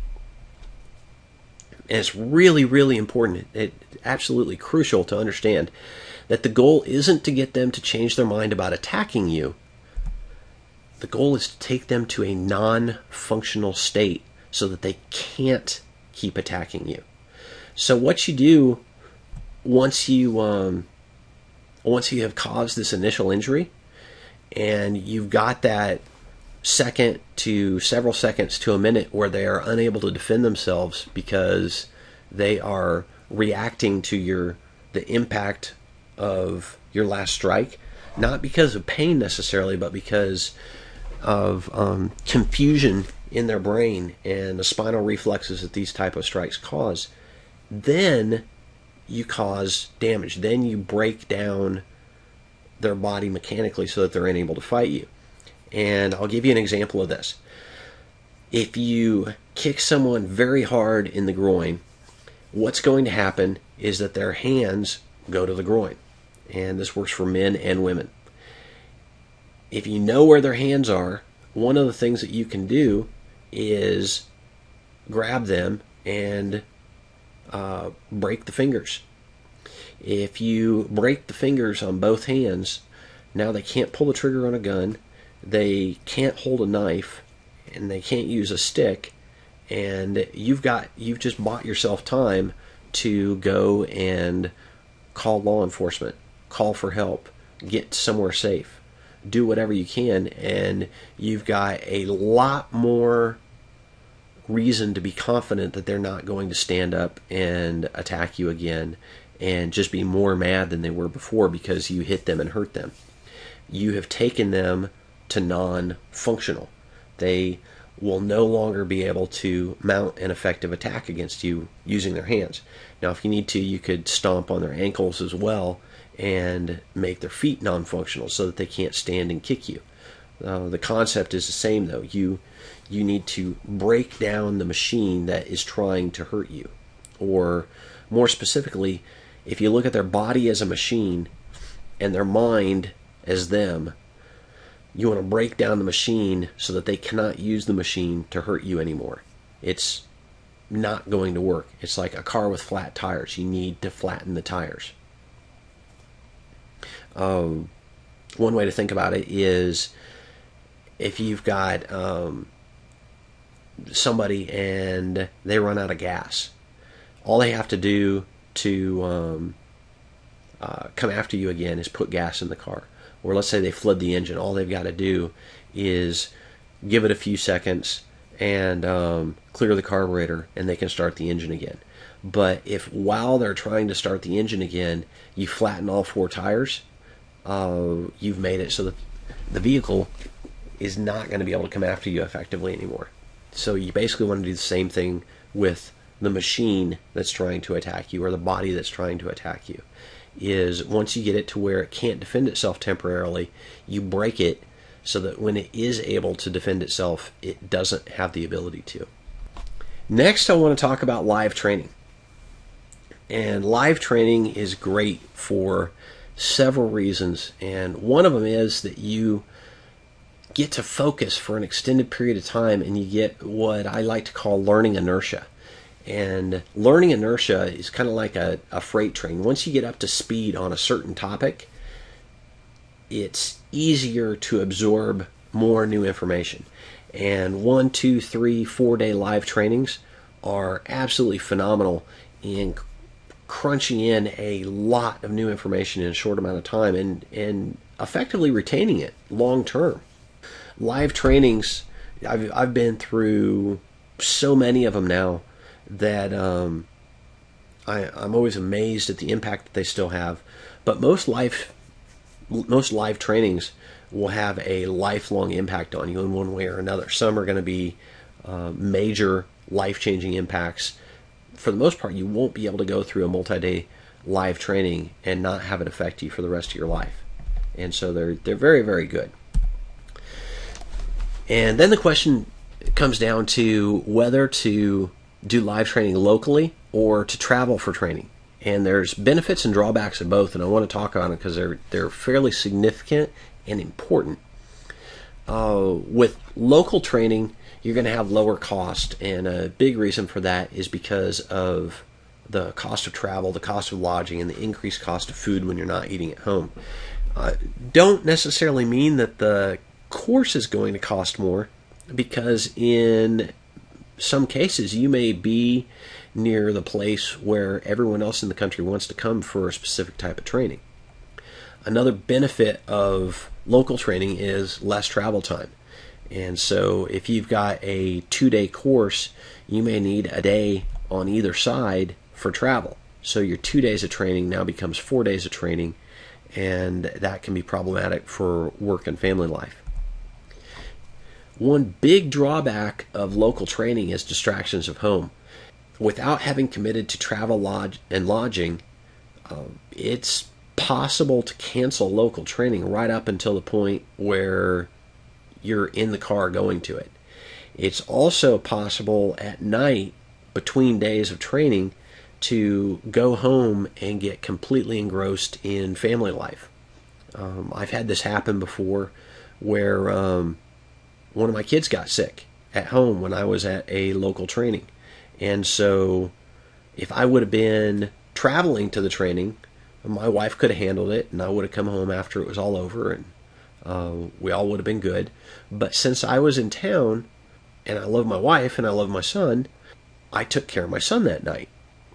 And it's really, really important. It's absolutely crucial to understand that the goal isn't to get them to change their mind about attacking you. The goal is to take them to a non-functional state so that they can't keep attacking you. So what you do once you have caused this initial injury, and you've got that second to several seconds to a minute where they are unable to defend themselves because they are reacting to the impact of your last strike, not because of pain necessarily, but because of confusion in their brain and the spinal reflexes that these type of strikes cause, then you cause damage. Then you break down their body mechanically so that they're unable to fight you. And I'll give you an example of this. If you kick someone very hard in the groin, what's going to happen is that their hands go to the groin. And this works for men and women. If you know where their hands are, one of the things that you can do is grab them and break the fingers. If you break the fingers on both hands, now they can't pull the trigger on a gun, they can't hold a knife, and they can't use a stick, and you've just bought yourself time to go and call law enforcement, call for help, get somewhere safe, do whatever you can, and you've got a lot more reason to be confident that they're not going to stand up and attack you again and just be more mad than they were before because you hit them and hurt them. You have taken them to non-functional. They will no longer be able to mount an effective attack against you using their hands. Now, if you need to, you could stomp on their ankles as well and make their feet non-functional so that they can't stand and kick you. The concept is the same, though. You need to break down the machine that is trying to hurt you. Or more specifically, if you look at their body as a machine and their mind as them, you want to break down the machine so that they cannot use the machine to hurt you anymore. It's not going to work. It's like a car with flat tires. You need to flatten the tires. One way to think about it is if you've got somebody and they run out of gas, all they have to do to come after you again is put gas in the car. Or let's say they flood the engine. All they've got to do is give it a few seconds and clear the carburetor, and they can start the engine again. But if while they're trying to start the engine again, you flatten all four tires, you've made it so that the vehicle is not going to be able to come after you effectively anymore. So you basically want to do the same thing with the machine that's trying to attack you, or the body that's trying to attack you. Is once you get it to where it can't defend itself temporarily, you break it so that when it is able to defend itself, it doesn't have the ability to. Next, I want to talk about live training. And live training is great for several reasons. And one of them is that you get to focus for an extended period of time, and you get what I like to call learning inertia. And learning inertia is kind of like a freight train. Once you get up to speed on a certain topic, it's easier to absorb more new information. And 1, 2, 3, 4 day live trainings are absolutely phenomenal in crunching in a lot of new information in a short amount of time and effectively retaining it long term. Live trainings, I've been through so many of them now that I'm always amazed at the impact that they still have. But most live trainings will have a lifelong impact on you in one way or another. Some are going to be major life-changing impacts. For the most part, you won't be able to go through a multi-day live training and not have it affect you for the rest of your life. And so they're very, very good. And then the question comes down to whether to do live training locally or to travel for training. And there's benefits and drawbacks of both, and I want to talk on it because they're fairly significant and important. With local training, you're going to have lower cost, and a big reason for that is because of the cost of travel, the cost of lodging, and the increased cost of food when you're not eating at home. Don't necessarily mean that the course is going to cost more, because in some cases you may be near the place where everyone else in the country wants to come for a specific type of training. Another benefit of local training is less travel time. And so if you've got a 2-day course, you may need a day on either side for travel. So your 2 days of training now becomes 4 days of training, and that can be problematic for work and family life. One big drawback of local training is distractions of home. Without having committed to travel, lodging, it's possible to cancel local training right up until the point where you're in the car going to it. It's also possible at night between days of training to go home and get completely engrossed in family life. I've had this happen before where one of my kids got sick at home when I was at a local training. And so if I would have been traveling to the training, my wife could have handled it, and I would have come home after it was all over, and we all would have been good. But since I was in town, and I love my wife and I love my son, I took care of my son that night.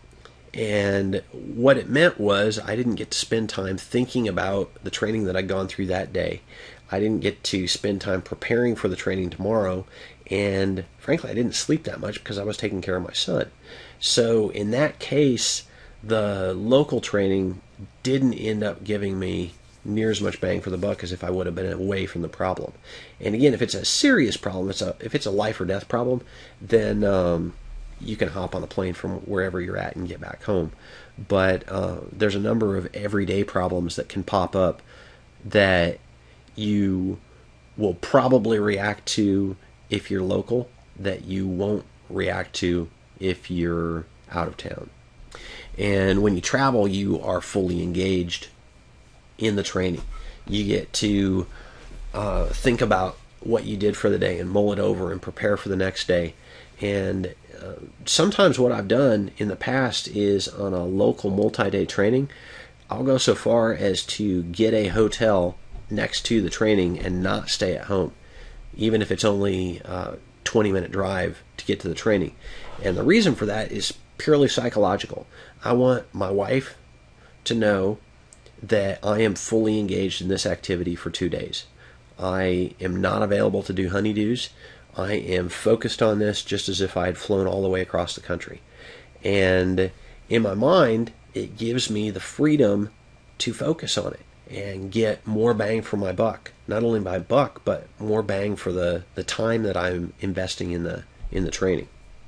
And what it meant was I didn't get to spend time thinking about the training that I'd gone through that day. I didn't get to spend time preparing for the training tomorrow. And frankly, I didn't sleep that much because I was taking care of my son. So in that case, the local training didn't end up giving me near as much bang for the buck as if I would have been away from the problem. And again, if it's a serious problem, if it's a life or death problem, then you can hop on a plane from wherever you're at and get back home. But there's a number of everyday problems that can pop up that you will probably react to if you're local that you won't react to if you're out of town. And when you travel, you are fully engaged in the training. You get to think about what you did for the day and mull it over and prepare for the next day. And sometimes what I've done in the past is on a local multi-day training, I'll go so far as to get a hotel next to the training and not stay at home, even if it's only a 20-minute drive to get to the training. And the reason for that is purely psychological. I want my wife to know that I am fully engaged in this activity for 2 days. I am not available to do honeydews. I am focused on this just as if I had flown all the way across the country. And in my mind, it gives me the freedom to focus on it and get more bang for my buck. Not only my buck, but more bang for the time that I'm investing in the training.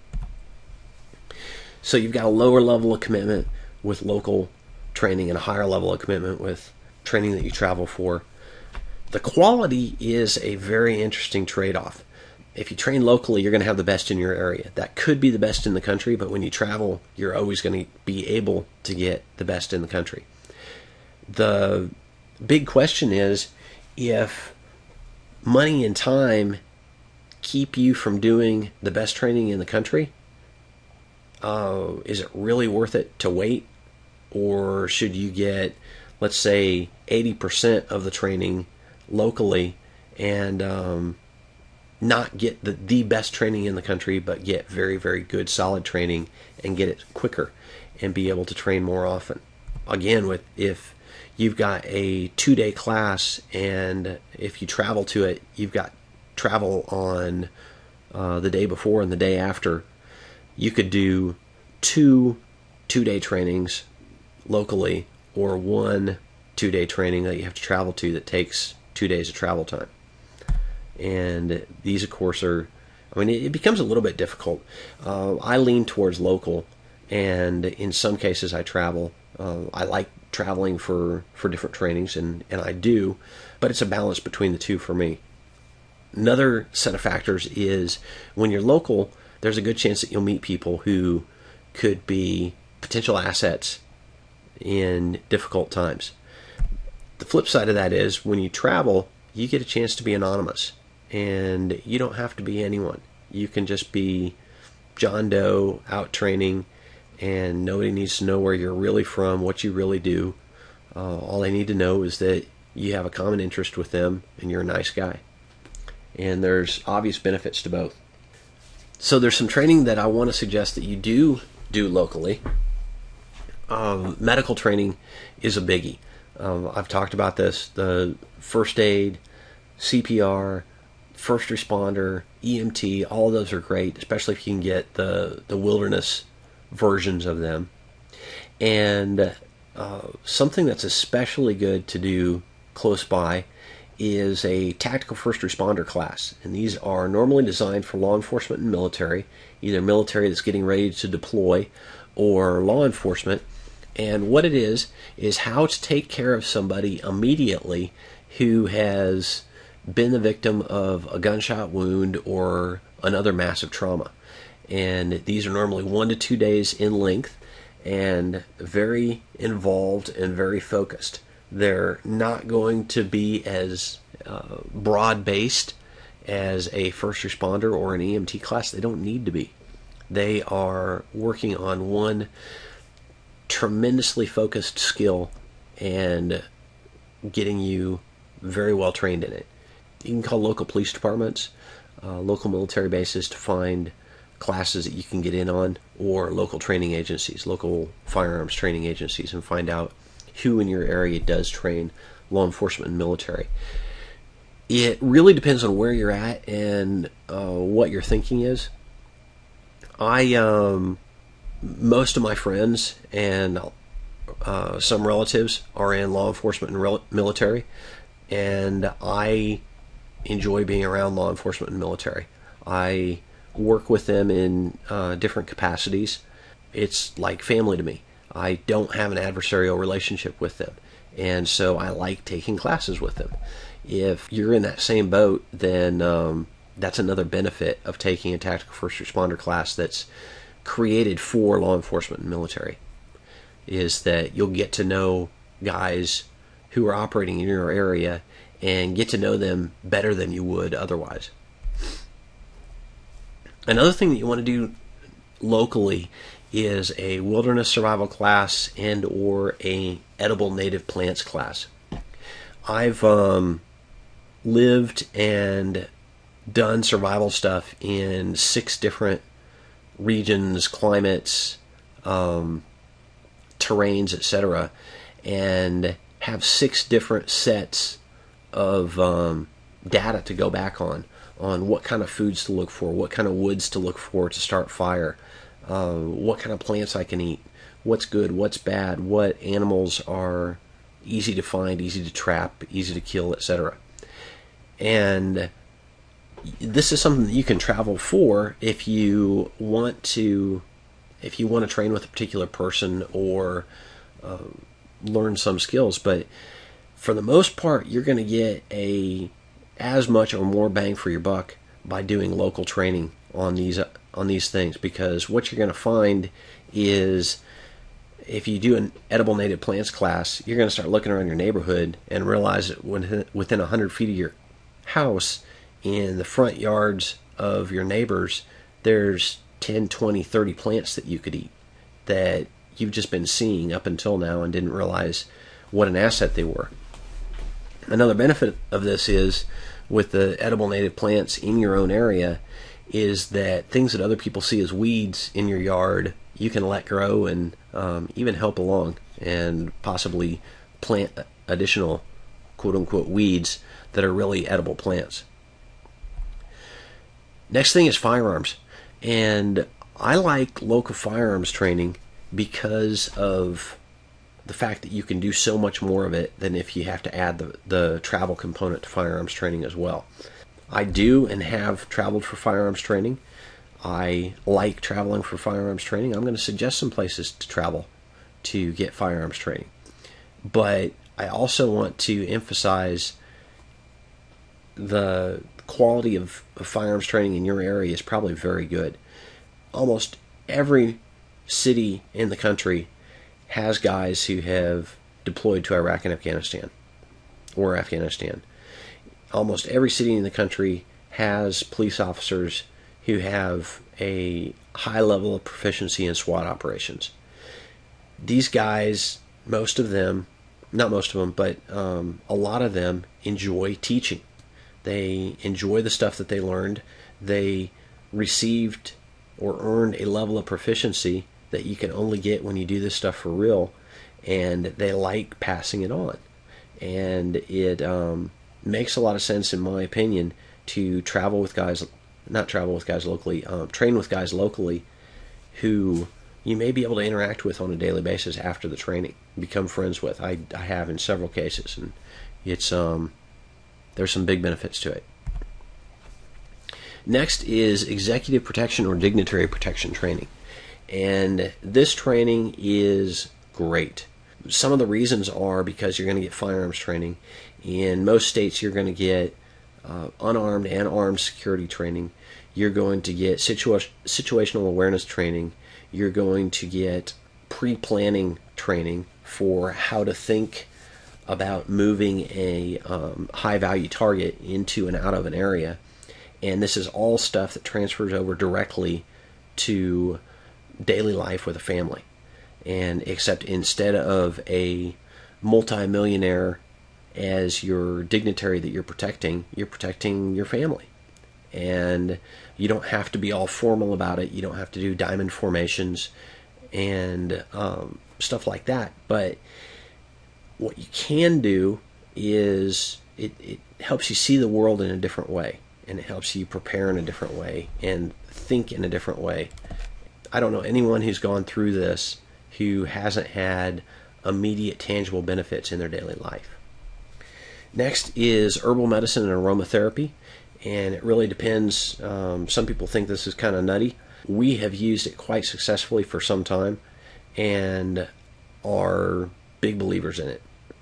So you've got a lower level of commitment with local training and a higher level of commitment with training that you travel for. The quality is a very interesting trade-off. If you train locally, you're going to have the best in your area. That could be the best in the country, but when you travel, you're always going to be able to get the best in the country. The big question is, if money and time keep you from doing the best training in the country, is it really worth it to wait? Or should you get, let's say, 80% of the training locally and not get the best training in the country, but get very, very good, solid training and get it quicker and be able to train more often? Again, if you've got a 2-day class and if you travel to it, you've got travel on the day before and the day after, you could do 2 2-day trainings locally or 1 2-day training that you have to travel to that takes 2 days of travel time. And these, of course, it becomes a little bit difficult. I lean towards local, and in some cases I travel. I like traveling for different trainings, and I do, but it's a balance between the two for me. Another set of factors is when you're local, there's a good chance that you'll meet people who could be potential assets in difficult times. The flip side of that is when you travel, you get a chance to be anonymous, and you don't have to be anyone. You can just be John Doe out training, and nobody needs to know where you're really from, what you really do. All they need to know is that you have a common interest with them and you're a nice guy. And there's obvious benefits to both. So there's some training that I want to suggest that you do locally. Medical training is a biggie. I've talked about this. The first aid, CPR, first responder, EMT, all of those are great, especially if you can get the wilderness versions of them. And something that's especially good to do close by is a tactical first responder class. And these are normally designed for law enforcement and military, either military that's getting ready to deploy or law enforcement. And what it is how to take care of somebody immediately who has been the victim of a gunshot wound or another massive trauma. And these are normally 1 to 2 days in length and very involved and very focused. They're not going to be as broad-based as a first responder or an EMT class. They don't need to be. They are working on one tremendously focused skill and getting you very well trained in it. You can call local police departments, local military bases to find classes that you can get in on, or local training agencies, local firearms training agencies, and find out who in your area does train law enforcement and military. It really depends on where you're at and what your thinking is. Most of my friends and some relatives are in law enforcement and military, and I enjoy being around law enforcement and military. I work with them in different capacities. It's like family to me. I don't have an adversarial relationship with them, and so I like taking classes with them. If you're in that same boat, then that's another benefit of taking a tactical first responder class that's created for law enforcement and military, is that you'll get to know guys who are operating in your area and get to know them better than you would otherwise. Another thing that you want to do locally is a wilderness survival class and or a edible native plants class. I've lived and done survival stuff in 6 different regions, climates, terrains, etc., and have 6 different sets of data to go back on what kind of foods to look for, what kind of woods to look for to start fire, what kind of plants I can eat, what's good, what's bad, what animals are easy to find, easy to trap, easy to kill, etc. And this is something that you can travel for if you want to train with a particular person or learn some skills. But for the most part, you're going to get as much or more bang for your buck by doing local training on these things, because what you're going to find is if you do an edible native plants class, you're going to start looking around your neighborhood and realize that within 100 feet of your house, in the front yards of your neighbors, there's 10, 20, 30 plants that you could eat that you've just been seeing up until now and didn't realize what an asset they were. Another benefit of this is, with the edible native plants in your own area, is that things that other people see as weeds in your yard, you can let grow and even help along and possibly plant additional quote-unquote weeds that are really edible plants. Next thing is firearms. And I like local firearms training because of the fact that you can do so much more of it than if you have to add the travel component to firearms training as well. I do and have traveled for firearms training. I like traveling for firearms training. I'm going to suggest some places to travel to get firearms training. But I also want to emphasize the quality of firearms training in your area is probably very good. Almost every city in the country has guys who have deployed to Iraq and Afghanistan, or Afghanistan. Almost every city in the country has police officers who have a high level of proficiency in SWAT operations. These guys, most of them, not most of them, but a lot of them enjoy teaching. They enjoy the stuff that they learned. They received or earned a level of proficiency that you can only get when you do this stuff for real, and they like passing it on. And it makes a lot of sense, in my opinion, to travel with guys, not travel with guys locally, train with guys locally who you may be able to interact with on a daily basis after the training, become friends with. I have in several cases, and it's there's some big benefits to it. Next is executive protection or dignitary protection training. And this training is great. Some of the reasons are because you're going to get firearms training. In most states, you're going to get unarmed and armed security training. You're going to get situational awareness training. You're going to get pre-planning training for how to think about moving a high-value target into and out of an area. And this is all stuff that transfers over directly to daily life with a family. And except instead of a multimillionaire as your dignitary that you're protecting your family. And you don't have to be all formal about it. You don't have to do diamond formations and stuff like that. But what you can do is it helps you see the world in a different way, and it helps you prepare in a different way and think in a different way. I don't know anyone who's gone through this who hasn't had immediate tangible benefits in their daily life. Next is herbal medicine and aromatherapy, and it really depends. Some people think this is kind of nutty. We have used it quite successfully for some time and are big believers in it.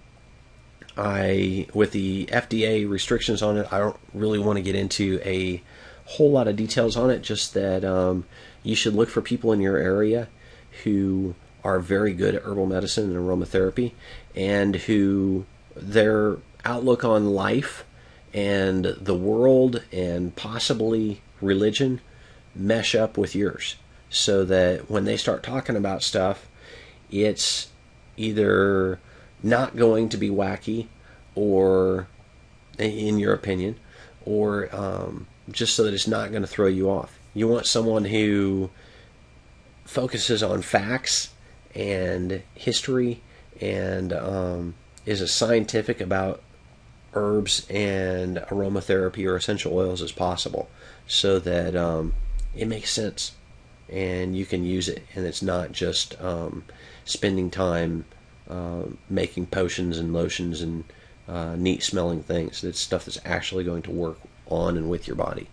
With the FDA restrictions on it, I don't really want to get into a whole lot of details on it, just that you should look for people in your area who are very good at herbal medicine and aromatherapy, and who their outlook on life and the world and possibly religion mesh up with yours, so that when they start talking about stuff, it's either not going to be wacky, or in your opinion, or just so that it's not going to throw you off. You want someone who focuses on facts and history and is as scientific about herbs and aromatherapy or essential oils as possible, so that it makes sense and you can use it, and it's not just spending time making potions and lotions and neat smelling things. It's stuff that's actually going to work on and with your body.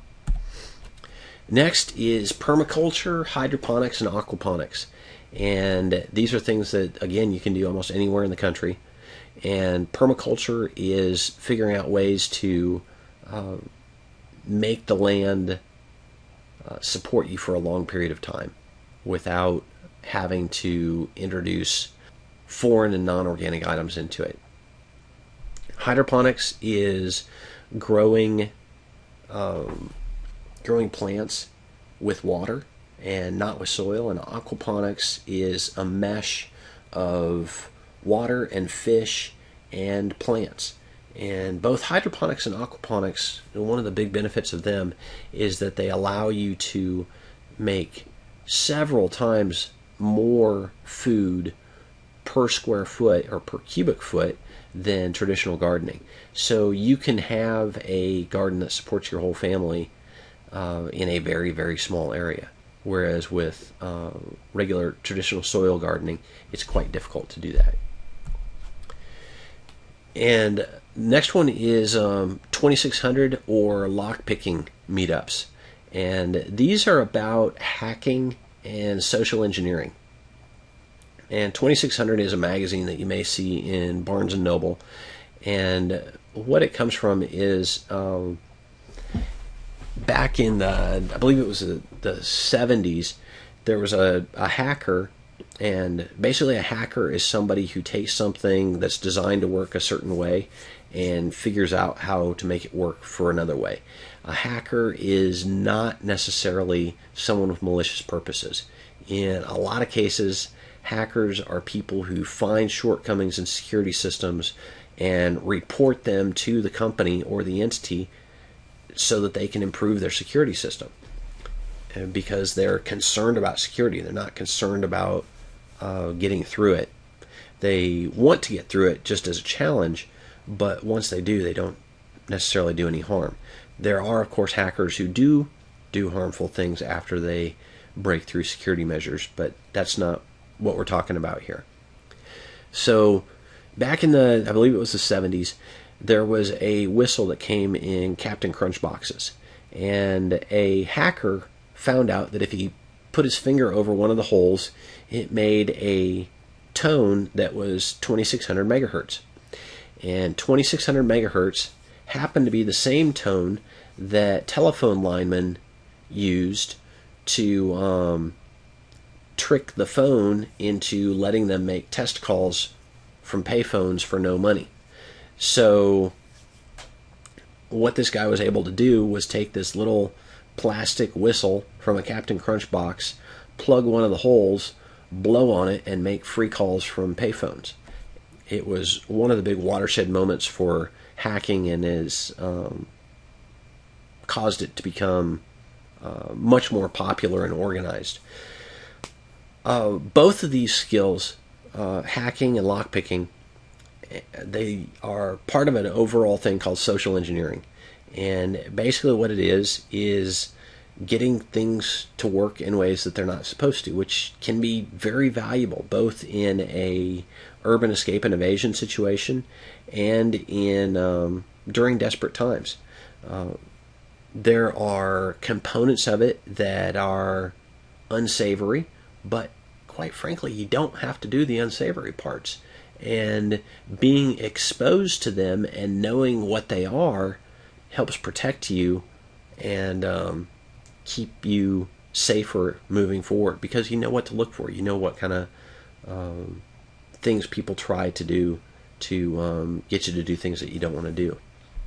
Next is permaculture, hydroponics, and aquaponics. And these are things that, again, you can do almost anywhere in the country. And permaculture is figuring out ways to make the land support you for a long period of time without having to introduce foreign and non-organic items into it. Hydroponics is growing plants with water and not with soil, and aquaponics is a mesh of water and fish and plants. And both hydroponics and aquaponics, one of the big benefits of them is that they allow you to make several times more food per square foot or per cubic foot than traditional gardening. So you can have a garden that supports your whole family in a very, very small area. Whereas with regular traditional soil gardening, it's quite difficult to do that. And next one is 2600 or lockpicking meetups. And these are about hacking and social engineering. And 2600 is a magazine that you may see in Barnes & Noble. And what it comes from is back in the, I believe it was the 70s, there was a hacker. And basically a hacker is somebody who takes something that's designed to work a certain way and figures out how to make it work for another way. A hacker is not necessarily someone with malicious purposes. In a lot of cases, hackers are people who find shortcomings in security systems and report them to the company or the entity so that they can improve their security system. And because they're concerned about security, they're not concerned about getting through it. They want to get through it just as a challenge, but once they do, they don't necessarily do any harm. There are, of course, hackers who do harmful things after they break through security measures, but that's not what we're talking about here. So back in the, I believe it was the 70s, there was a whistle that came in Captain Crunch boxes, and a hacker found out that if he put his finger over one of the holes, it made a tone that was 2600 megahertz. And 2600 megahertz happened to be the same tone that telephone linemen used to trick the phone into letting them make test calls from payphones for no money. So what this guy was able to do was take this little plastic whistle from a Captain Crunch box, plug one of the holes, blow on it, and make free calls from payphones. It was one of the big watershed moments for hacking, and has caused it to become much more popular and organized. Both of these skills, hacking and lockpicking, they are part of an overall thing called social engineering. And basically what it is getting things to work in ways that they're not supposed to, which can be very valuable both in a urban escape and evasion situation and in during desperate times. There are components of it that are unsavory, but quite frankly, you don't have to do the unsavory parts. And being exposed to them and knowing what they are helps protect you and keep you safer moving forward, because you know what to look for. You know what kind of things people try to do to get you to do things that you don't want to do.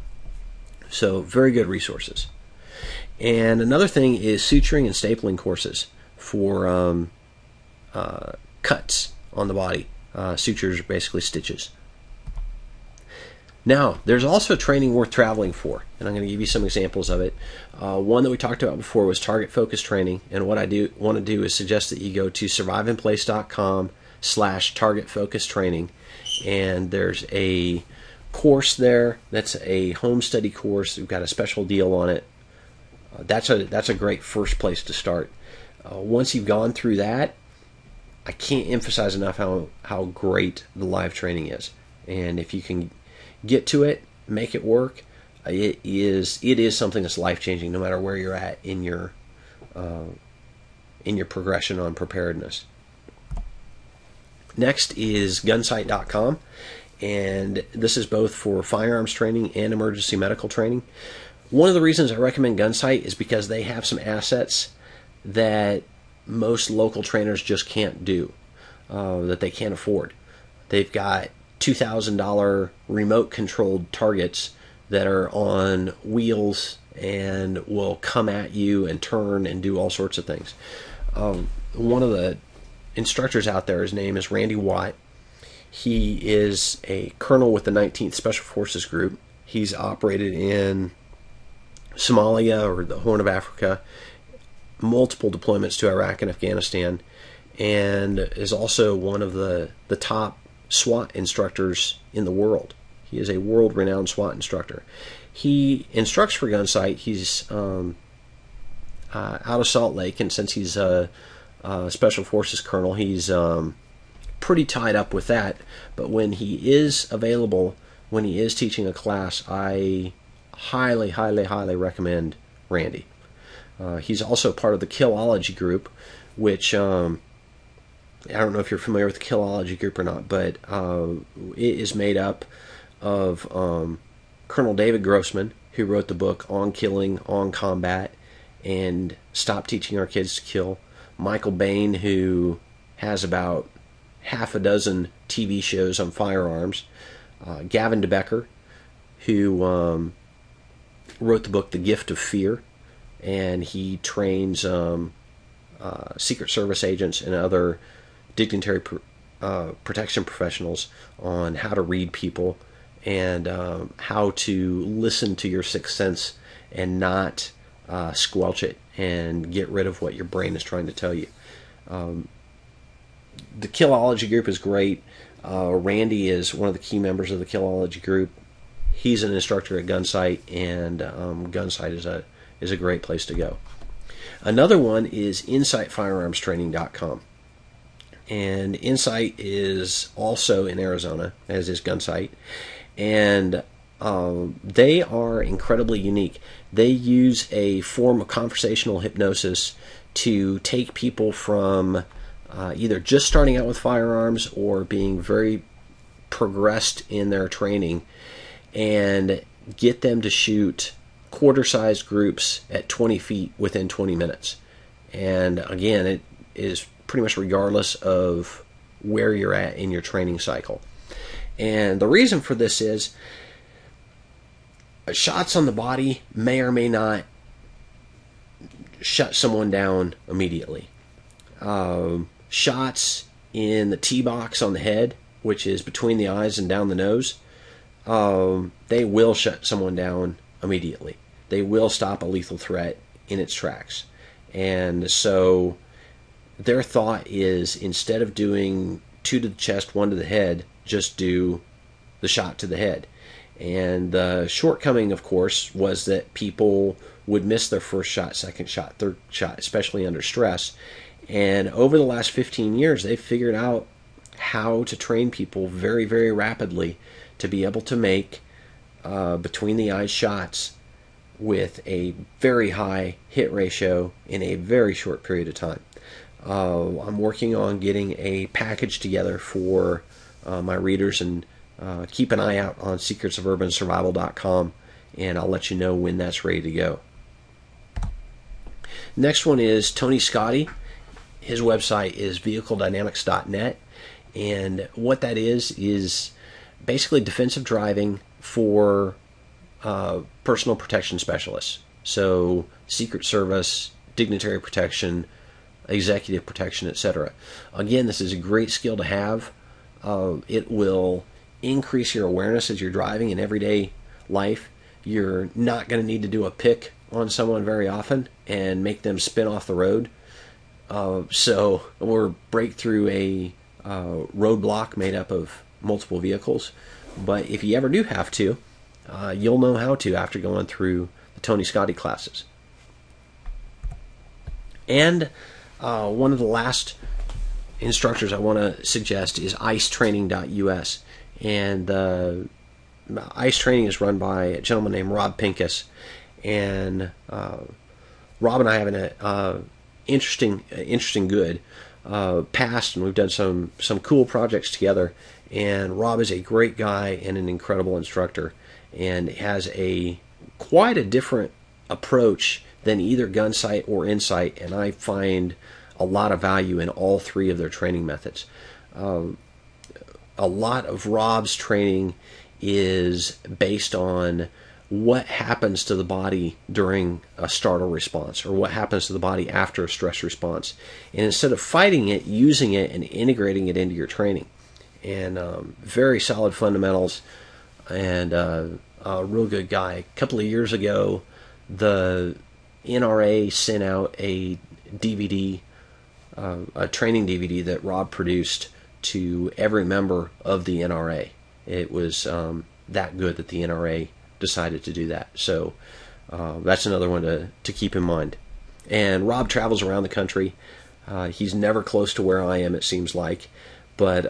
So very good resources. And another thing is suturing and stapling courses for cuts on the body. Sutures are basically stitches. Now, there's also training worth traveling for, and I'm going to give you some examples of it. One that we talked about before was target focus training, and what I want to do is suggest that you go to surviveinplace.com/target focus training, and there's a course there that's a home study course. We've got a special deal on it. That's a great first place to start. Once you've gone through that, I can't emphasize enough how great the live training is, and if you can get to it, make it work, it is something that's life-changing no matter where you're at in your progression on preparedness. Next is gunsight.com, and this is both for firearms training and emergency medical training. One of the reasons I recommend Gunsight is because they have some assets that most local trainers just can't do, that they can't afford. They've got $2,000 remote controlled targets that are on wheels and will come at you and turn and do all sorts of things. One of the instructors out there, his name is Randy Watt. He is a colonel with the 19th Special Forces Group. He's operated in Somalia or the Horn of Africa, multiple deployments to Iraq and Afghanistan, and is also one of the top SWAT instructors in the world. He is a world-renowned SWAT instructor. He instructs for Gunsight. He's out of Salt Lake, and since he's a Special Forces colonel, he's pretty tied up with that. But when he is available, when he is teaching a class, I highly, highly, highly recommend Randy. He's also part of the Killology group, which I don't know if you're familiar with the Killology group or not, but it is made up of Colonel David Grossman, who wrote the book On Killing, On Combat, and Stop Teaching Our Kids to Kill. Michael Bain, who has about half a dozen TV shows on firearms. Gavin DeBecker, who wrote the book The Gift of Fear, and he trains Secret Service agents and other dignitary protection professionals on how to read people and how to listen to your sixth sense and not squelch it and get rid of what your brain is trying to tell you. The Killology group is great. Randy is one of the key members of the Killology group. He's an instructor at Gunsight, and Gunsight is a great place to go. Another one is InsightFirearmstraining.com. And Insight is also in Arizona, as is Gunsight. And they are incredibly unique. They use a form of conversational hypnosis to take people from either just starting out with firearms or being very progressed in their training and get them to shoot quarter-sized groups at 20 feet within 20 minutes. And again, it is pretty much regardless of where you're at in your training cycle. And the reason for this is shots on the body may or may not shut someone down immediately. Shots in the T-box on the head, which is between the eyes and down the nose, they will shut someone down immediately. They will stop a lethal threat in its tracks. And so their thought is, instead of doing 2 to the chest, 1 to the head, just do the shot to the head. And the shortcoming, of course, was that people would miss their first shot, second shot, third shot, especially under stress. And over the last 15 years, they've figured out how to train people very, very rapidly to be able to make between the eyes shots with a very high hit ratio in a very short period of time. I'm working on getting a package together for my readers, and keep an eye out on secretsofurbansurvival.com, and I'll let you know when that's ready to go. Next one is Tony Scotti. His website is vehicledynamics.net, and what that is basically defensive driving for personal protection specialists. So Secret Service, dignitary protection, executive protection, etc. Again, this is a great skill to have. It will increase your awareness as you're driving in everyday life. You're not going to need to do a pick on someone very often and make them spin off the road. Or break through a roadblock made up of multiple vehicles. But if you ever do have to, you'll know how to after going through the Tony Scotti classes. And one of the last instructors I want to suggest is icetraining.us. And ICE Training is run by a gentleman named Rob Pincus. And Rob and I have an interesting good past, and we've done some cool projects together. And Rob is a great guy and an incredible instructor, and has a quite a different approach than either Gunsight or Insight, and I find a lot of value in all three of their training methods. A lot of Rob's training is based on what happens to the body during a startle response, or what happens to the body after a stress response. And instead of fighting it, using it and integrating it into your training. And very solid fundamentals, and a real good guy. A couple of years ago, the NRA sent out a DVD, a training DVD that Rob produced to every member of the NRA. It was that good that the NRA decided to do that. So that's another one to keep in mind. And Rob travels around the country. He's never close to where I am, it seems like. But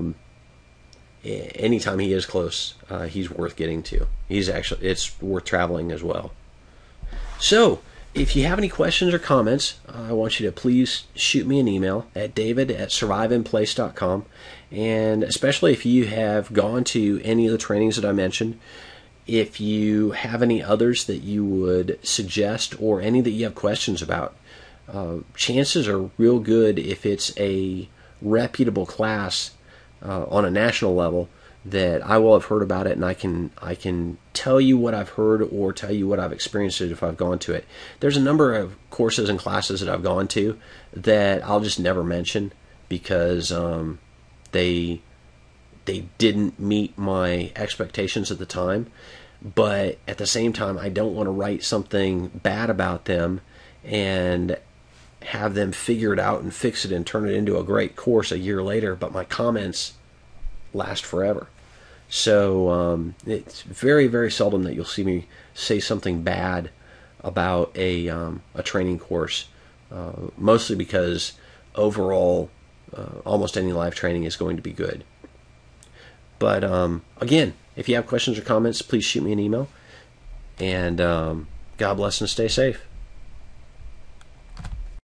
anytime he is close, he's worth getting to. It's worth traveling as well. So, if you have any questions or comments, I want you to please shoot me an email at david@surviveinplace.com. And especially if you have gone to any of the trainings that I mentioned, if you have any others that you would suggest, or any that you have questions about, chances are real good, if it's a reputable class on a national level, that I will have heard about it, and I can tell you what I've heard or tell you what I've experienced if I've gone to it. There's a number of courses and classes that I've gone to that I'll just never mention because they didn't meet my expectations at the time. But at the same time, I don't want to write something bad about them and have them figure it out and fix it and turn it into a great course a year later, but my comments last forever. So it's very, very seldom that you'll see me say something bad about a training course, mostly because overall almost any live training is going to be good. But again, if you have questions or comments, please shoot me an email. And God bless and stay safe.